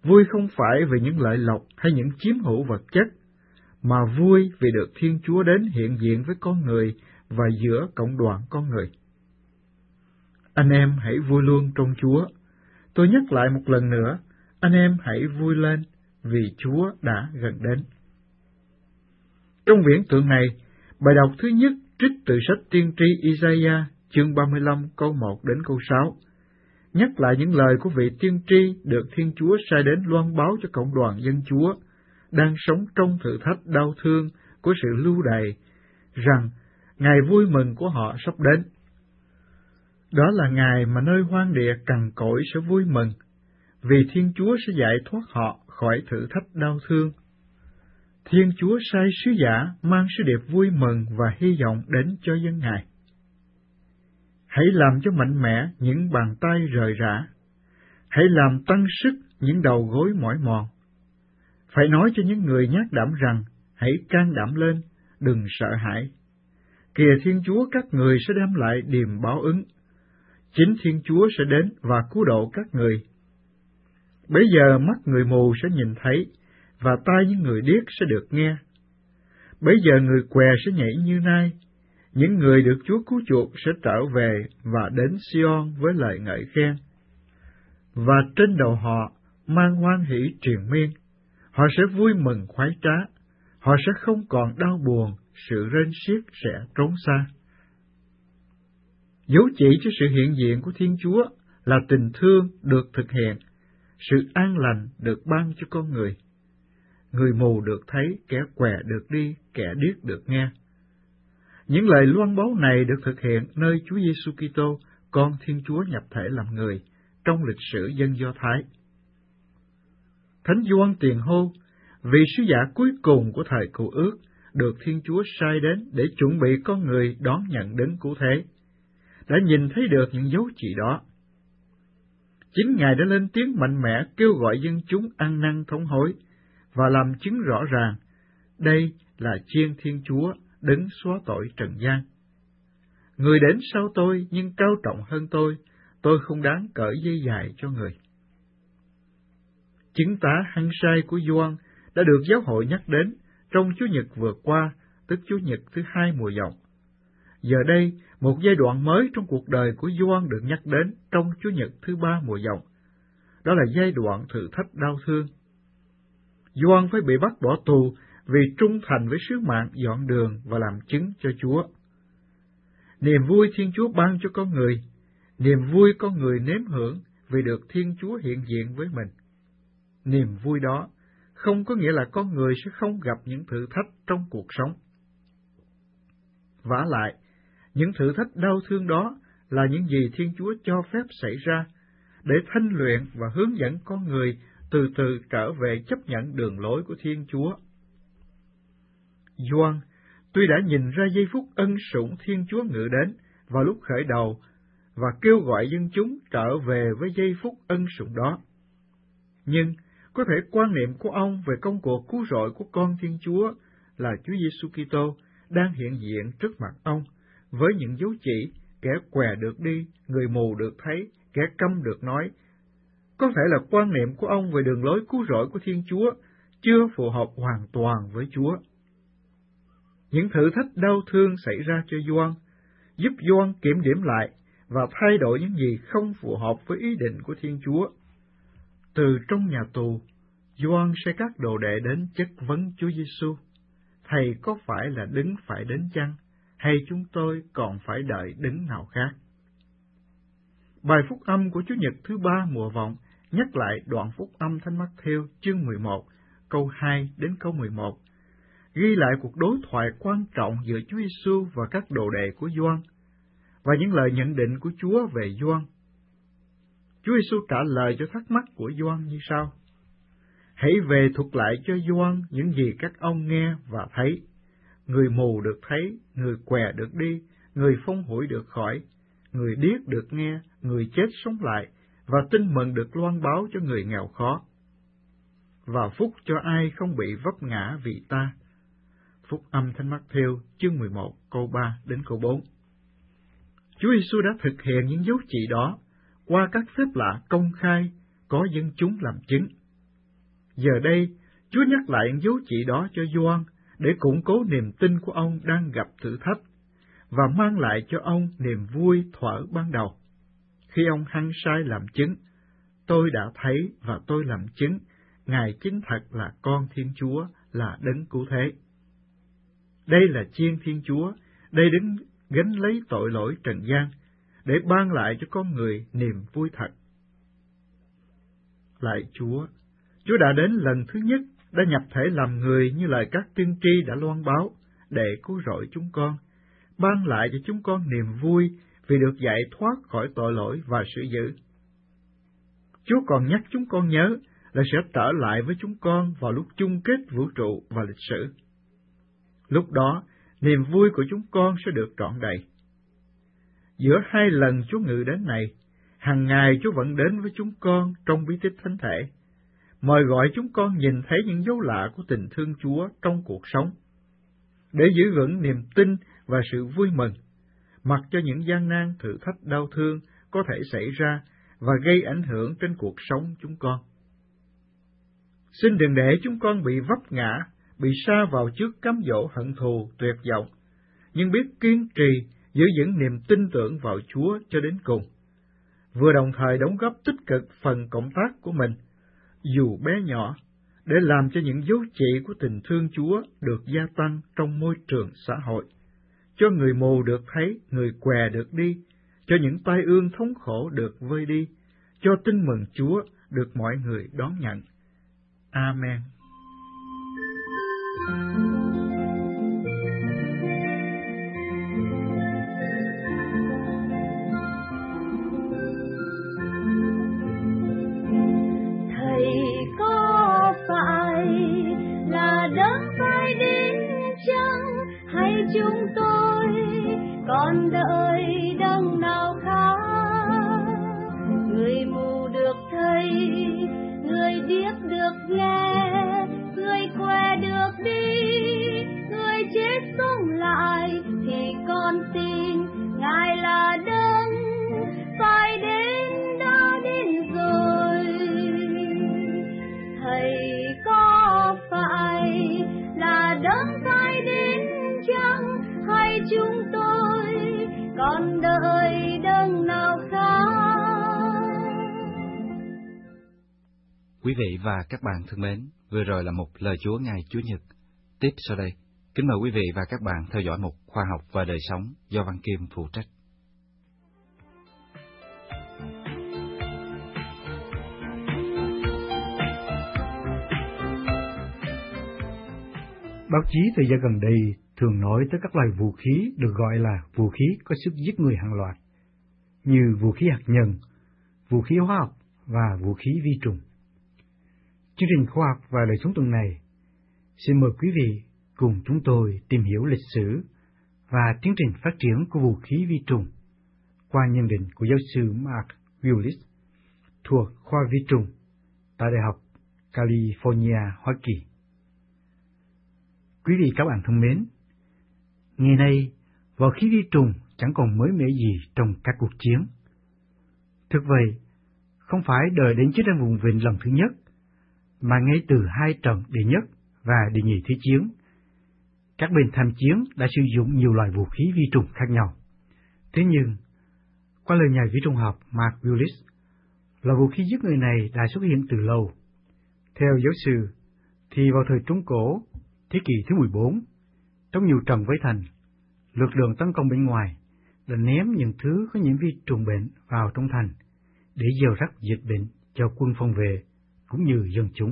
Vui không phải vì những lợi lộc hay những chiếm hữu vật chất, mà vui vì được Thiên Chúa đến hiện diện với con người và giữa cộng đoàn con người. Anh em hãy vui luôn trong Chúa. Tôi nhắc lại một lần nữa, anh em hãy vui lên vì Chúa đã gần đến. Trong viễn tượng này, bài đọc thứ nhất trích từ sách tiên tri Isaiah chương ba mươi lăm câu một đến câu sáu, nhắc lại những lời của vị tiên tri được Thiên Chúa sai đến loan báo cho cộng đoàn dân Chúa đang sống trong thử thách đau thương của sự lưu đày, rằng ngày vui mừng của họ sắp đến. Đó là ngày mà nơi hoang địa cằn cỗi sẽ vui mừng, vì Thiên Chúa sẽ giải thoát họ khỏi thử thách đau thương. Thiên Chúa sai sứ giả mang sứ điệp vui mừng và hy vọng đến cho dân Ngài. Hãy làm cho mạnh mẽ những bàn tay rời rã, hãy làm tăng sức những đầu gối mỏi mòn. Phải nói cho những người nhát đảm rằng, hãy can đảm lên, đừng sợ hãi. Kìa Thiên Chúa các người sẽ đem lại điềm báo ứng. Chính Thiên Chúa sẽ đến và cứu độ các người. Bấy giờ mắt người mù sẽ nhìn thấy, và tai những người điếc sẽ được nghe. Bấy giờ người què sẽ nhảy như nai, những người được Chúa cứu chuộc sẽ trở về và đến Sion với lời ngợi khen. Và trên đầu họ mang hoan hỷ triền miên, họ sẽ vui mừng khoái trá, họ sẽ không còn đau buồn, sự rên xiết sẽ trốn xa. Dấu chỉ cho sự hiện diện của Thiên Chúa là tình thương được thực hiện, sự an lành được ban cho con người. Người mù được thấy, kẻ què được đi, kẻ điếc được nghe. Những lời loan báo này được thực hiện nơi Chúa Giêsu Kitô, con Thiên Chúa nhập thể làm người, trong lịch sử dân Do Thái. Thánh Gioan tiền hô, vị sứ giả cuối cùng của thời Cựu Ước, được Thiên Chúa sai đến để chuẩn bị con người đón nhận đấng cứu thế, đã nhìn thấy được những dấu chỉ đó. Chính Ngài đã lên tiếng mạnh mẽ kêu gọi dân chúng ăn năn thống hối, và làm chứng rõ ràng, đây là Chiên Thiên Chúa, đấng xóa tội trần gian. Người đến sau tôi nhưng cao trọng hơn tôi, tôi không đáng cởi dây dài cho người. Chứng tá hăng say của Gioan đã được giáo hội nhắc đến trong Chúa Nhật vừa qua, tức Chúa Nhật thứ hai mùa dòng. Giờ đây, một giai đoạn mới trong cuộc đời của Gioan được nhắc đến trong Chúa Nhật thứ ba mùa dòng. Đó là giai đoạn thử thách đau thương. Gioan phải bị bắt bỏ tù vì trung thành với sứ mạng dọn đường và làm chứng cho Chúa. Niềm vui Thiên Chúa ban cho con người, niềm vui con người nếm hưởng vì được Thiên Chúa hiện diện với mình. Niềm vui đó không có nghĩa là con người sẽ không gặp những thử thách trong cuộc sống. Vả lại, những thử thách đau thương đó là những gì Thiên Chúa cho phép xảy ra để thanh luyện và hướng dẫn con người từ từ trở về chấp nhận đường lối của Thiên Chúa. Gioan tuy đã nhìn ra giây phút ân sủng Thiên Chúa ngự đến vào lúc khởi đầu và kêu gọi dân chúng trở về với giây phút ân sủng đó, nhưng có thể quan niệm của ông về công cuộc cứu rỗi của con Thiên Chúa là Chúa Giêsu Kitô đang hiện diện trước mặt ông với những dấu chỉ kẻ què được đi, người mù được thấy, kẻ câm được nói. Có thể là quan niệm của ông về đường lối cứu rỗi của Thiên Chúa chưa phù hợp hoàn toàn với Chúa. Những thử thách đau thương xảy ra cho Gioan, giúp Gioan kiểm điểm lại và thay đổi những gì không phù hợp với ý định của Thiên Chúa. Từ trong nhà tù, Gioan sai các đồ đệ đến chất vấn Chúa Giêsu: Thầy có phải là đấng phải đến chăng, hay chúng tôi còn phải đợi đấng nào khác? Bài phúc âm của Chủ nhật thứ ba mùa vọng nhắc lại đoạn phúc âm Thánh Mắc-thêu chương mười một, câu hai đến câu mười một, ghi lại cuộc đối thoại quan trọng giữa Chúa Giêsu và các đồ đệ của Gioan và những lời nhận định của Chúa về Gioan. Chúa Giêsu trả lời cho thắc mắc của Gioan như sau: Hãy về thuật lại cho Gioan những gì các ông nghe và thấy. Người mù được thấy, người què được đi, người phong hủi được khỏi, người điếc được nghe, người chết sống lại, và tin mừng được loan báo cho người nghèo khó. Và phúc cho ai không bị vấp ngã vì ta. Phúc âm Thánh Mắc-thêu chương mười một, câu ba đến câu bốn. Chúa Giêsu đã thực hiện những dấu chỉ đó qua các phép lạ công khai, có dân chúng làm chứng. Giờ đây, Chúa nhắc lại những dấu chỉ đó cho Gioan để củng cố niềm tin của ông đang gặp thử thách và mang lại cho ông niềm vui thuở ban đầu. Khi ông hăng say làm chứng, tôi đã thấy và tôi làm chứng, Ngài chính thật là con Thiên Chúa, là đấng cứu thế. Đây là chiên Thiên Chúa, đây đứng gánh lấy tội lỗi trần gian, để ban lại cho con người niềm vui thật. Lạy Chúa, Chúa đã đến lần thứ nhất, đã nhập thể làm người như lời các tiên tri đã loan báo, để cứu rỗi chúng con, ban lại cho chúng con niềm vui vì được giải thoát khỏi tội lỗi và sự dữ. Chúa còn nhắc chúng con nhớ là sẽ trở lại với chúng con vào lúc chung kết vũ trụ và lịch sử. Lúc đó, niềm vui của chúng con sẽ được trọn đầy. Giữa hai lần Chúa ngự đến này, hàng ngày Chúa vẫn đến với chúng con trong bí tích thánh thể, mời gọi chúng con nhìn thấy những dấu lạ của tình thương Chúa trong cuộc sống, để giữ vững niềm tin và sự vui mừng, mặc cho những gian nan, thử thách, đau thương có thể xảy ra và gây ảnh hưởng trên cuộc sống chúng con. Xin đừng để chúng con bị vấp ngã, bị sa vào trước cám dỗ hận thù, tuyệt vọng, nhưng biết kiên trì, giữ vững niềm tin tưởng vào Chúa cho đến cùng, vừa đồng thời đóng góp tích cực phần cộng tác của mình, dù bé nhỏ, để làm cho những dấu chỉ của tình thương Chúa được gia tăng trong môi trường xã hội, cho người mù được thấy, người què được đi, cho những tai ương thống khổ được vơi đi, cho tin mừng Chúa được mọi người đón nhận. Amen. Thầy có phải là đấng phải đến chăng, hay chúng tôi còn đợi đấng nào khác? Người mù được thấy, người điếc được nghe, người què được đi, người chết sống lại, thì con tin Ngài là đấng phải đến, đã đến rồi. Thầy có phải là đấng phải đến chăng, hay chúng tôi còn đợi đấng nào khác? Quý vị và các bạn thân mến, vừa rồi là một lời Chúa ngày Chủ nhật. Tiếp sau đây, kính mời quý vị và các bạn theo dõi một khoa học và đời sống do Văn Kim phụ trách. Báo chí thời gian gần đây thường nói tới các loại vũ khí được gọi là vũ khí có sức giết người hàng loạt, như vũ khí hạt nhân, vũ khí hóa học và vũ khí vi trùng. Chương trình khoa học và đời sống tuần này xin mời quý vị cùng chúng tôi tìm hiểu lịch sử và tiến trình phát triển của vũ khí vi trùng qua nhận định của giáo sư Mark Willis thuộc khoa vi trùng tại Đại học California, Hoa Kỳ. Quý vị các bạn thân mến, ngày nay vũ khí vi trùng chẳng còn mới mẻ gì trong các cuộc chiến. Thực vậy, không phải đợi đến chiến tranh vùng vịnh lần thứ nhất, mà ngay từ hai trận đệ nhất và đệ nhị thế chiến, các bên tham chiến đã sử dụng nhiều loại vũ khí vi trùng khác nhau. Thế nhưng, qua lời nhà vi trùng học Mark Willis, loại vũ khí giết người này đã xuất hiện từ lâu. Theo giáo sư, thì vào thời Trung Cổ, thế kỷ thứ mười bốn, trong nhiều trận với thành, lực lượng tấn công bên ngoài đã ném những thứ có nhiễm vi trùng bệnh vào trong thành để gieo rắc dịch bệnh cho quân phòng vệ cũng như dân chúng.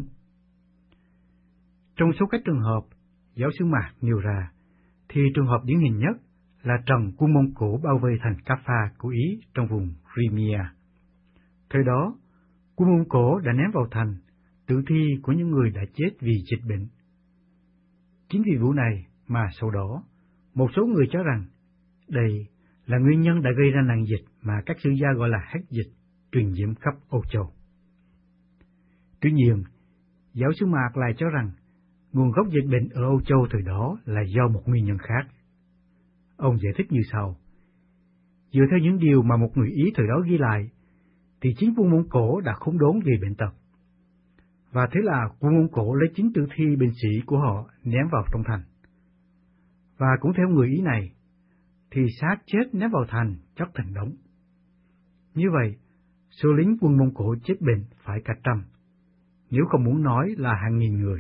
Trong số các trường hợp giáo sư Mạc nêu ra, thì trường hợp điển hình nhất là trận quân Mông Cổ bao vây thành Kaffa của Ý trong vùng Crimea. Thời đó, quân Mông Cổ đã ném vào thành tử thi của những người đã chết vì dịch bệnh. Chính vì vụ này mà sau đó, một số người cho rằng đây là nguyên nhân đã gây ra nạn dịch mà các sử gia gọi là hách dịch, truyền nhiễm khắp Âu Châu. Tuy nhiên, giáo sư Mạc lại cho rằng nguồn gốc dịch bệnh ở Âu Châu thời đó là do một nguyên nhân khác. Ông giải thích như sau: dựa theo những điều mà một người Ý thời đó ghi lại, thì chính quân Mông Cổ đã khốn đốn vì bệnh tật. Và thế là quân Mông Cổ lấy chính tử thi binh sĩ của họ ném vào trong thành. Và cũng theo người Ý này, thì xác chết ném vào thành chất thành đống. Như vậy, số lính quân Mông Cổ chết bệnh phải cả trăm, nếu không muốn nói là hàng nghìn người.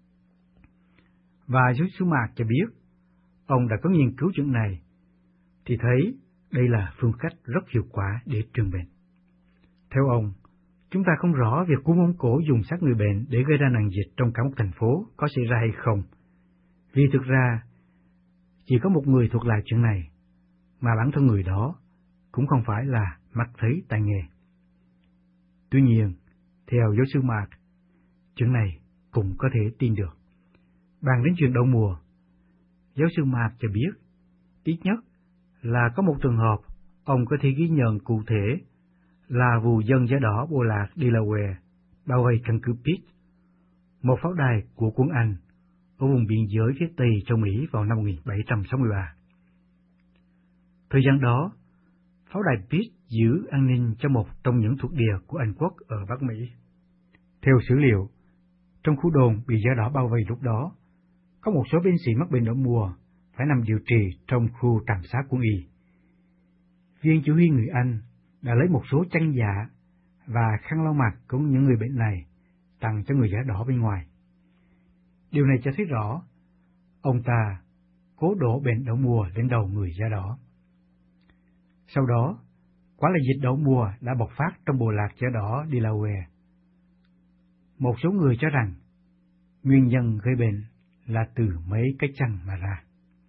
Và giáo sư Mạc cho biết, ông đã có nghiên cứu chuyện này, thì thấy đây là phương cách rất hiệu quả để truyền bệnh. Theo ông, chúng ta không rõ việc quân Mông Cổ dùng xác người bệnh để gây ra nạn dịch trong cả một thành phố có xảy ra hay không, vì thực ra chỉ có một người thuộc lại chuyện này, mà bản thân người đó cũng không phải là mắt thấy tai nghe. Tuy nhiên, theo giáo sư Mạc, chuyện này cũng có thể tin được. Bàn đến chuyện đậu mùa, giáo sư Mạc cho biết, ít nhất là có một trường hợp ông có thể ghi nhận cụ thể là vụ dân da đỏ bộ lạc Delaware bao vây căn cứ Pitt, một pháo đài của quân Anh ở vùng biên giới phía Tây châu Mỹ vào năm một nghìn bảy trăm sáu mươi ba. Thời gian đó, pháo đài Pitt giữ an ninh cho một trong những thuộc địa của Anh quốc ở Bắc Mỹ. Theo sử liệu, trong khu đồn bị da đỏ bao vây lúc đó, có một số binh sĩ mắc bệnh đậu mùa phải nằm điều trị trong khu trạm xá quân y. Viên chỉ huy người Anh đã lấy một số chăn dạ và khăn lau mặt của những người bệnh này tặng cho người da đỏ bên ngoài. Điều này cho thấy rõ, ông ta cố đổ bệnh đậu mùa lên đầu người da đỏ. Sau đó, quả là dịch đậu mùa đã bộc phát trong bộ lạc da đỏ Delaware. Một số người cho rằng nguyên nhân gây bệnh là từ mấy cái chăn mà ra.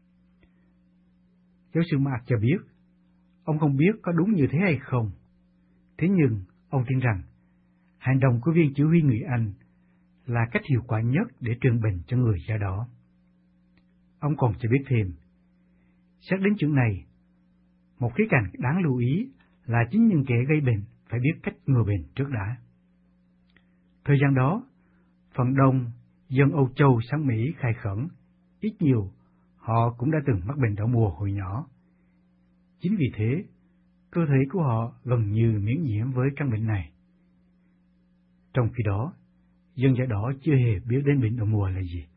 Giáo sư Mark cho biết, ông không biết có đúng như thế hay không, thế nhưng ông tin rằng hành động của viên chỉ huy người Anh là cách hiệu quả nhất để truyền bệnh cho người da đỏ. Ông còn cho biết thêm, xét đến chuyện này, một khía cạnh đáng lưu ý là chính những kẻ gây bệnh phải biết cách ngừa bệnh trước đã. Thời gian đó, phần đông dân Âu Châu sang Mỹ khai khẩn, ít nhiều họ cũng đã từng mắc bệnh đậu mùa hồi nhỏ. Chính vì thế, cơ thể của họ gần như miễn nhiễm với căn bệnh này. Trong khi đó, dân da đỏ chưa hề biết đến bệnh đậu mùa là gì.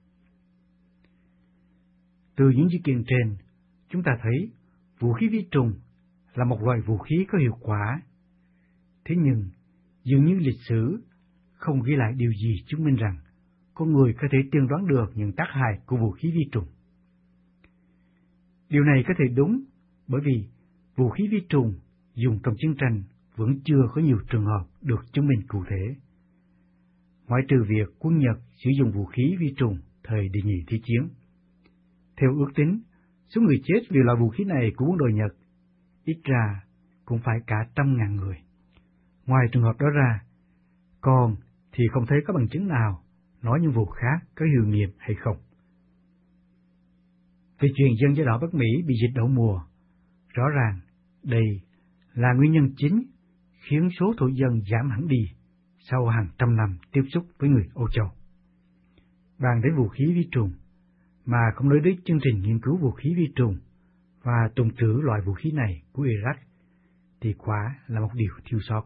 Từ những sự kiện trên, chúng ta thấy vũ khí vi trùng là một loại vũ khí có hiệu quả. Thế nhưng, dường như lịch sử không ghi lại điều gì chứng minh rằng con người có thể tiên đoán được những tác hại của vũ khí vi trùng. Điều này có thể đúng bởi vì vũ khí vi trùng dùng trong chiến tranh vẫn chưa có nhiều trường hợp được chứng minh cụ thể. Ngoại trừ việc quân Nhật sử dụng vũ khí vi trùng thời đệ nhị thế chiến. Theo ước tính, số người chết vì loại vũ khí này của quân đội Nhật ít ra cũng phải cả trăm ngàn người. Ngoài trường hợp đó ra, còn thì không thấy có bằng chứng nào nói những vụ khác có hiệu nghiệm hay không. Về chuyện dân da đỏ Bắc Mỹ bị dịch đậu mùa, rõ ràng đây là nguyên nhân chính khiến số thổ dân giảm hẳn đi sau hàng trăm năm tiếp xúc với người Âu Châu. Bàn đến vũ khí vi trùng, mà không nói đến chương trình nghiên cứu vũ khí vi trùng và tồn trữ loại vũ khí này của Iraq, thì quả là một điều thiếu sót.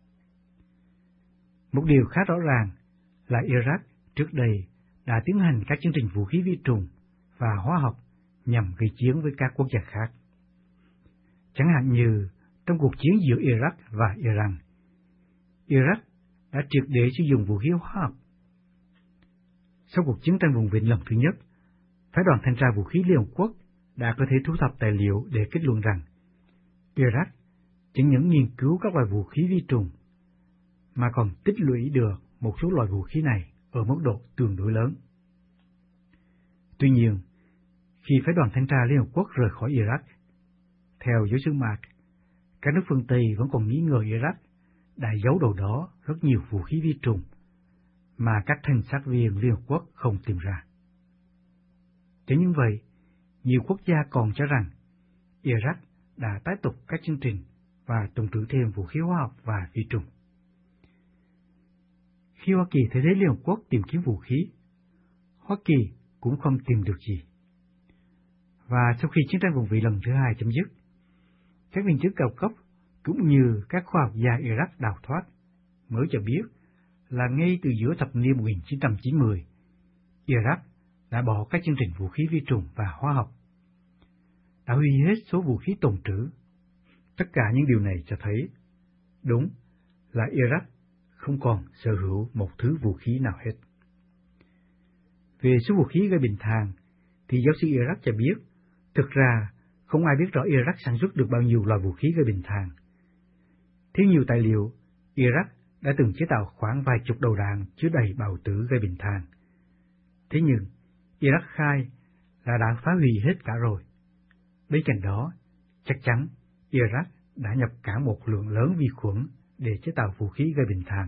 Một điều khá rõ ràng là Iraq trước đây đã tiến hành các chương trình vũ khí vi trùng và hóa học nhằm gây chiến với các quốc gia khác. Chẳng hạn như trong cuộc chiến giữa Iraq và Iran, Iraq đã triệt để sử dụng vũ khí hóa học. Sau cuộc chiến tranh vùng vịnh lần thứ nhất, phái đoàn thanh tra vũ khí Liên Hợp Quốc đã có thể thu thập tài liệu để kết luận rằng Iraq chẳng những nghiên cứu các loại vũ khí vi trùng, mà còn tích lũy được một số loại vũ khí này ở mức độ tương đối lớn. Tuy nhiên, khi phái đoàn thanh tra Liên Hợp Quốc rời khỏi Iraq, theo giáo sư Mark, các nước phương Tây vẫn còn nghi ngờ Iraq đã giấu đâu đó rất nhiều vũ khí vi trùng mà các thanh sát viên Liên Hợp Quốc không tìm ra. Chẳng những vậy, nhiều quốc gia còn cho rằng Iraq đã tái tục các chương trình và tồn trữ thêm vũ khí hóa học và vi trùng. Khi Hoa Kỳ Thế giới Liên Hợp Quốc tìm kiếm vũ khí, Hoa Kỳ cũng không tìm được gì. Và sau khi chiến tranh vùng vịnh lần thứ hai chấm dứt, các viên chức cao cấp cũng như các khoa học gia Iraq đào thoát mới cho biết là ngay từ giữa thập niên một nghìn chín trăm chín mươi, Iraq đã bỏ các chương trình vũ khí vi trùng và hóa học, đã hủy hết số vũ khí tồn trữ. Tất cả những điều này cho thấy, đúng là Iraq không còn sở hữu một thứ vũ khí nào hết. Về số vũ khí gây bệnh than, thì giáo sư Iraq cho biết, thực ra không ai biết rõ Iraq sản xuất được bao nhiêu loại vũ khí gây bệnh than. Theo nhiều tài liệu, Iraq đã từng chế tạo khoảng vài chục đầu đạn chứa đầy bào tử gây bệnh than. Thế nhưng, Iraq khai là đã phá hủy hết cả rồi. Bên cạnh đó, chắc chắn Iraq đã nhập cả một lượng lớn vi khuẩn để chế tạo vũ khí gây bệnh than.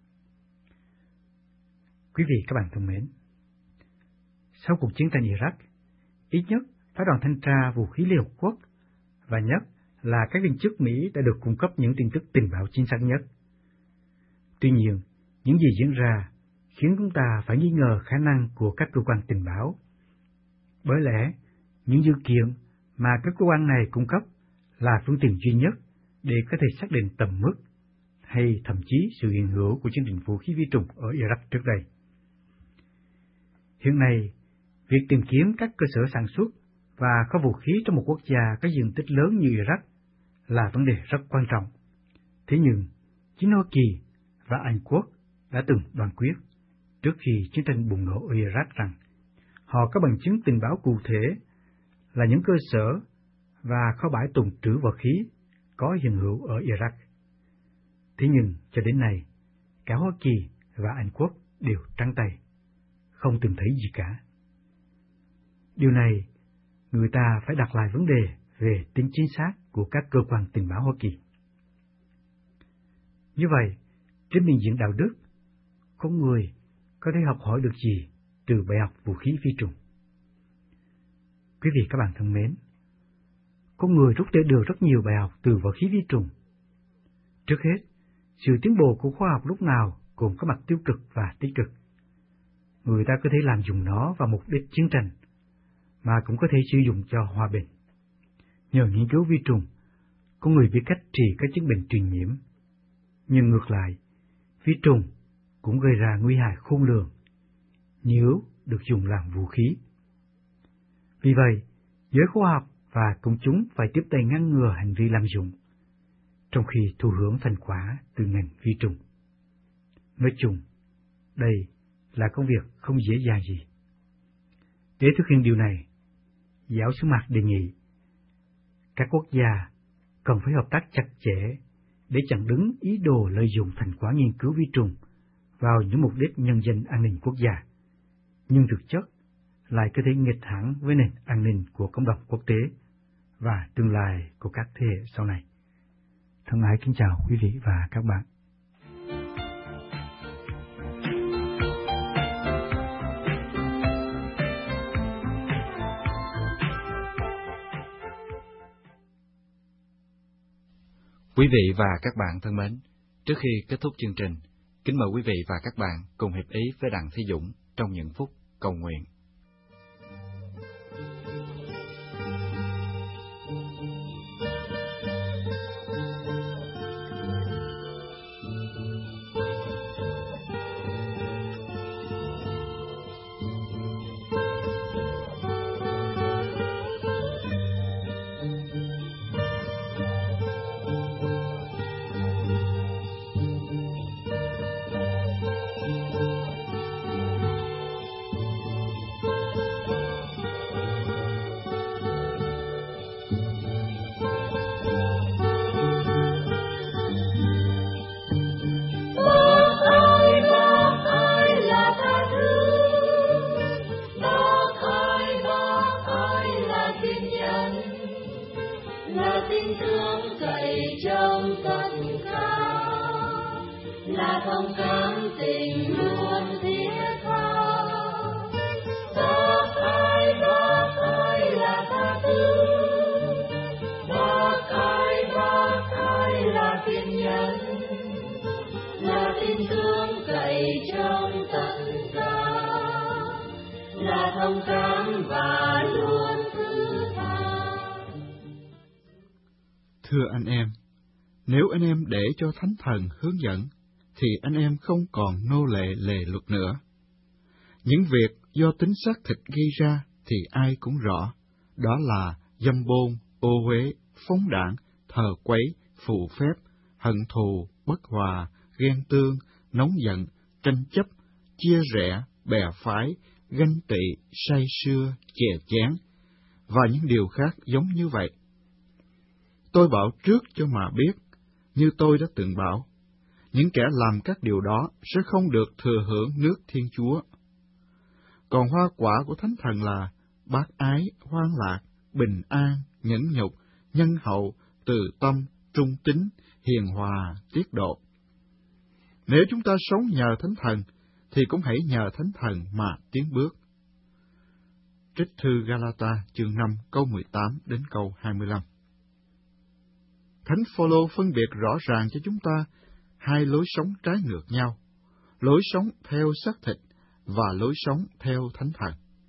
Quý vị các bạn thân mến, sau cuộc chiến tranh Iraq, ít nhất phái đoàn thanh tra vũ khí Liên Hợp Quốc và nhất là các viên chức Mỹ đã được cung cấp những tin tức tình báo chính xác nhất. Tuy nhiên, những gì diễn ra khiến chúng ta phải nghi ngờ khả năng của các cơ quan tình báo. Bởi lẽ, những dữ kiện mà các cơ quan này cung cấp là phương tiện duy nhất để có thể xác định tầm mức hay thậm chí sự hiện hữu của chương trình vũ khí vi trùng ở Iraq trước đây. Hiện nay, việc tìm kiếm các cơ sở sản xuất và kho vũ khí trong một quốc gia có diện tích lớn như Iraq là vấn đề rất quan trọng. Thế nhưng, chính Hoa Kỳ và Anh Quốc đã từng đoán quyết trước khi chiến tranh bùng nổ ở Iraq rằng họ có bằng chứng tình báo cụ thể là những cơ sở và kho bãi tồn trữ vũ khí có hiện hữu ở Iraq. Thế nhưng, cho đến nay, cả Hoa Kỳ và Anh Quốc đều trắng tay, không tìm thấy gì cả. Điều này, người ta phải đặt lại vấn đề về tính chính xác của các cơ quan tình báo Hoa Kỳ. Như vậy, trên bình diện đạo đức, con người có thể học hỏi được gì từ bài học vũ khí vi trùng? Quý vị các bạn thân mến, con người rút ra được rất nhiều bài học từ vũ khí vi trùng. Trước hết, sự tiến bộ của khoa học lúc nào cũng có mặt tiêu cực và tích cực. Người ta có thể làm dùng nó vào mục đích chiến tranh, mà cũng có thể sử dụng cho hòa bình. Nhờ nghiên cứu vi trùng, con người biết cách trị các chứng bệnh truyền nhiễm. Nhưng ngược lại, vi trùng cũng gây ra nguy hại khôn lường nếu được dùng làm vũ khí. Vì vậy, giới khoa học và công chúng phải tiếp tay ngăn ngừa hành vi lạm dụng, trong khi thụ hưởng thành quả từ ngành vi trùng. Nói chung, đây là công việc không dễ dàng gì. Để thực hiện điều này, giáo sư Mạc đề nghị các quốc gia cần phải hợp tác chặt chẽ để chặn đứng ý đồ lợi dụng thành quả nghiên cứu vi trùng vào những mục đích nhân danh an ninh quốc gia, nhưng thực chất lại có thể nghịch hẳn với nền an ninh của cộng đồng quốc tế và tương lai của các thế hệ sau này. Thân ái kính chào quý vị và các bạn. Quý vị và các bạn thân mến, trước khi kết thúc chương trình, kính mời quý vị và các bạn cùng hiệp ý với Đặng Thế Dũng trong những phút cầu nguyện. Thưa anh em, nếu anh em để cho Thánh Thần hướng dẫn thì anh em không còn nô lệ lề luật nữa. Những việc do tính xác thịt gây ra thì ai cũng rõ, đó là dâm bôn, ô uế, phóng đảng, thờ quấy, phù phép, hận thù, bất hòa, ghen tương, nóng giận, tranh chấp, chia rẽ, bè phái, ganh tị, say sưa, chè chén, và những điều khác giống như vậy. Tôi bảo trước cho mà biết, như tôi đã từng bảo, những kẻ làm các điều đó sẽ không được thừa hưởng nước Thiên Chúa. Còn hoa quả của Thánh Thần là bác ái, hoan lạc, bình an, nhẫn nhục, nhân hậu, từ tâm, trung tín, hiền hòa, tiết độ. Nếu chúng ta sống nhờ Thánh Thần, thì cũng hãy nhờ Thánh Thần mà tiến bước. Trích thư Galata chương năm câu mười tám đến câu hai mươi lăm. Thánh Phaolô phân biệt rõ ràng cho chúng ta hai lối sống trái ngược nhau, lối sống theo xác thịt và lối sống theo Thánh Thần.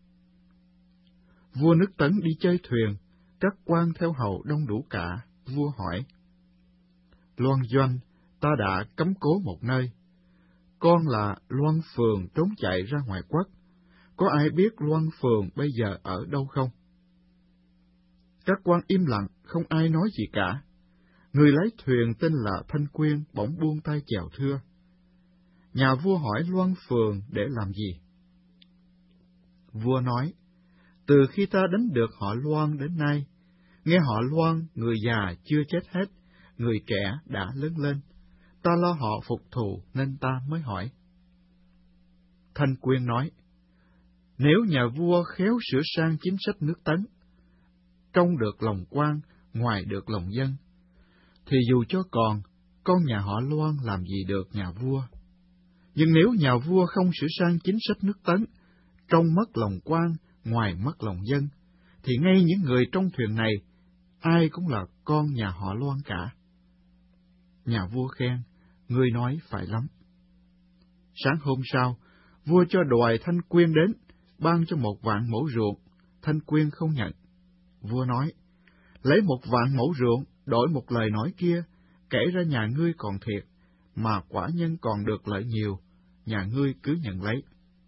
Vua nước Tấn đi chơi thuyền, các quan theo hầu đông đủ cả, vua hỏi: Loan Doanh, ta đã cấm cố một nơi. Con là Loan Phường trốn chạy ra ngoài quốc. Có ai biết Loan Phường bây giờ ở đâu không? Các quan im lặng, không ai nói gì cả. Người lái thuyền tên là Thanh Quyên bỗng buông tay chào thưa. Nhà vua hỏi Loan Phường để làm gì? Vua nói: Từ khi ta đánh được họ Loan đến nay, nghe họ Loan người già chưa chết hết, người trẻ đã lớn lên, ta lo họ phục thù nên ta mới hỏi. Thanh Quyên nói: Nếu nhà vua khéo sửa sang chính sách nước Tấn, trong được lòng quan, ngoài được lòng dân, thì dù cho còn, con nhà họ Loan làm gì được nhà vua. Nhưng nếu nhà vua không sửa sang chính sách nước Tấn, trong mất lòng quan, ngoài mất lòng dân, thì ngay những người trong thuyền này, ai cũng là con nhà họ Loan cả. Nhà vua khen, ngươi nói phải lắm. Sáng hôm sau, vua cho đoài Thanh Quyên đến, ban cho một vạn mẫu ruộng. Thanh Quyên không nhận. Vua nói: Lấy một vạn mẫu ruộng, đổi một lời nói kia, kể ra nhà ngươi còn thiệt, mà quả nhân còn được lợi nhiều, nhà ngươi cứ nhận lấy.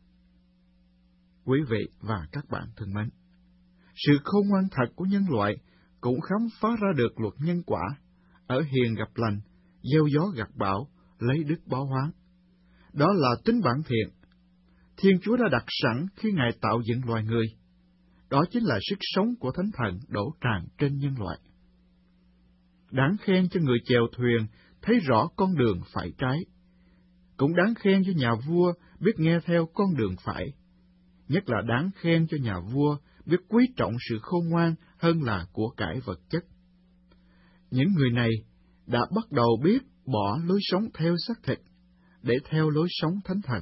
Quý vị và các bạn thân mến, sự khôn ngoan thật của nhân loại cũng khám phá ra được luật nhân quả, ở hiền gặp lành, gieo gió gặt bão, lấy đức báo oán. Đó là tính bản thiện. Thiên Chúa đã đặt sẵn khi Ngài tạo dựng loài người. Đó chính là sức sống của Thánh Thần đổ tràn trên nhân loại. Đáng khen cho người chèo thuyền thấy rõ con đường phải trái. Cũng đáng khen cho nhà vua biết nghe theo con đường phải. Nhất là đáng khen cho nhà vua biết quý trọng sự khôn ngoan hơn là của cải vật chất. Những người này đã bắt đầu biết bỏ lối sống theo xác thịt để theo lối sống Thánh Thần.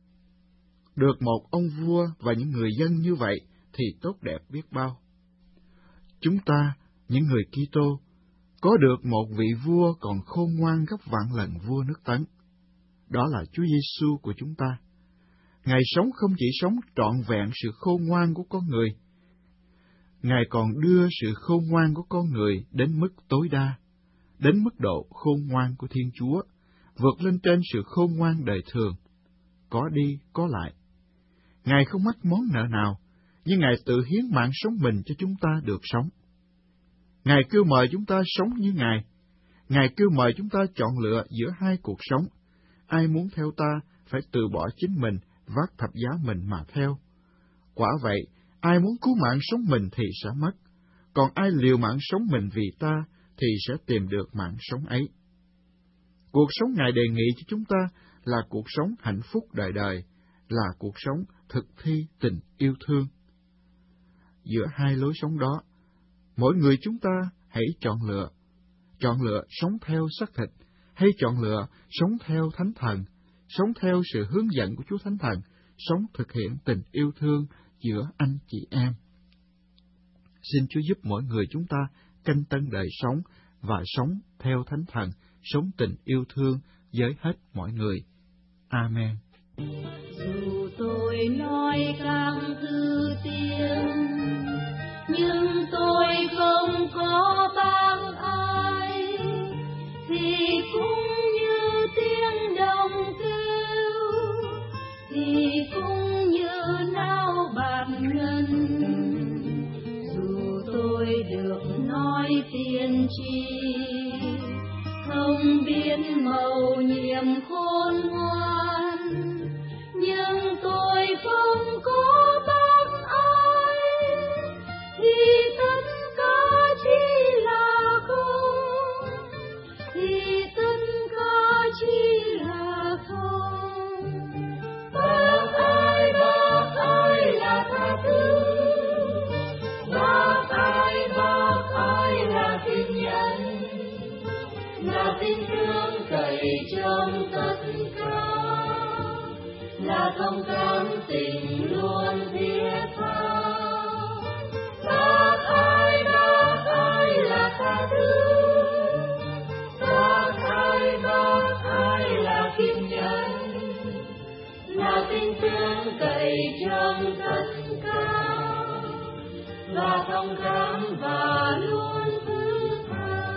Được một ông vua và những người dân như vậy thì tốt đẹp biết bao. Chúng ta, những người Kitô, có được một vị vua còn khôn ngoan gấp vạn lần vua nước Tấn. Đó là Chúa Giêsu của chúng ta. Ngài sống không chỉ sống trọn vẹn sự khôn ngoan của con người, Ngài còn đưa sự khôn ngoan của con người đến mức tối đa, đến mức độ khôn ngoan của Thiên Chúa, vượt lên trên sự khôn ngoan đời thường, có đi có lại. Ngài không mắc món nợ nào, nhưng Ngài tự hiến mạng sống mình cho chúng ta được sống. Ngài kêu mời chúng ta sống như Ngài. Ngài kêu mời chúng ta chọn lựa giữa hai cuộc sống. Ai muốn theo ta phải từ bỏ chính mình, vác thập giá mình mà theo. Quả vậy, ai muốn cứu mạng sống mình thì sẽ mất, còn ai liều mạng sống mình vì ta thì sẽ tìm được mạng sống ấy. Cuộc sống Ngài đề nghị cho chúng ta là cuộc sống hạnh phúc đời đời, là cuộc sống thực thi tình yêu thương. Giữa hai lối sống đó, mỗi người chúng ta hãy chọn lựa, chọn lựa sống theo xác thịt, hay chọn lựa sống theo Thánh Thần, sống theo sự hướng dẫn của Chúa Thánh Thần, sống thực hiện tình yêu thương giữa anh chị em. Xin Chúa giúp mỗi người chúng ta canh tân đời sống và sống theo Thánh Thần, sống tình yêu thương với hết mọi người. Amen. Dù tôi nói càng thư tiên, nhưng tôi không có bằng ai, thì cũng như tiếng đồng là thông cảm tình luôn thiết tha. Bác ơi, bác ơi là tha thứ, bác ơi, bác ơi là kiên nhẫn, là tình thương cậy trong tất cả, và thông cảm và luôn thứ tha.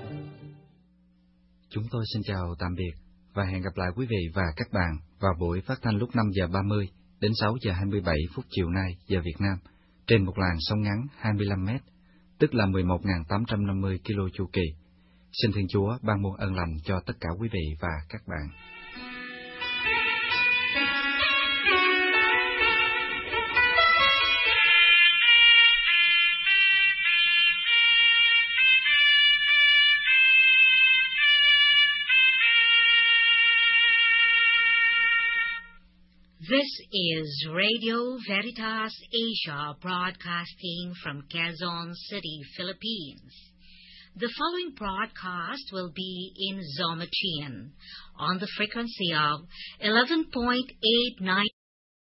Chúng tôi xin chào tạm biệt và hẹn gặp lại quý vị và các bạn vào buổi phát thanh lúc năm giờ ba mươi đến sáu giờ hai mươi bảy phút chiều nay giờ Việt Nam trên một làn sóng ngắn hai mươi lăm mét, tức là mười một nghìn tám trăm năm mươi ki lô chu kỳ. Xin Thiên Chúa ban muôn ơn lành cho tất cả quý vị và các bạn. This is Radio Veritas Asia broadcasting from Quezon City, Philippines. The following broadcast will be in Zomachian on the frequency of eleven point eight nine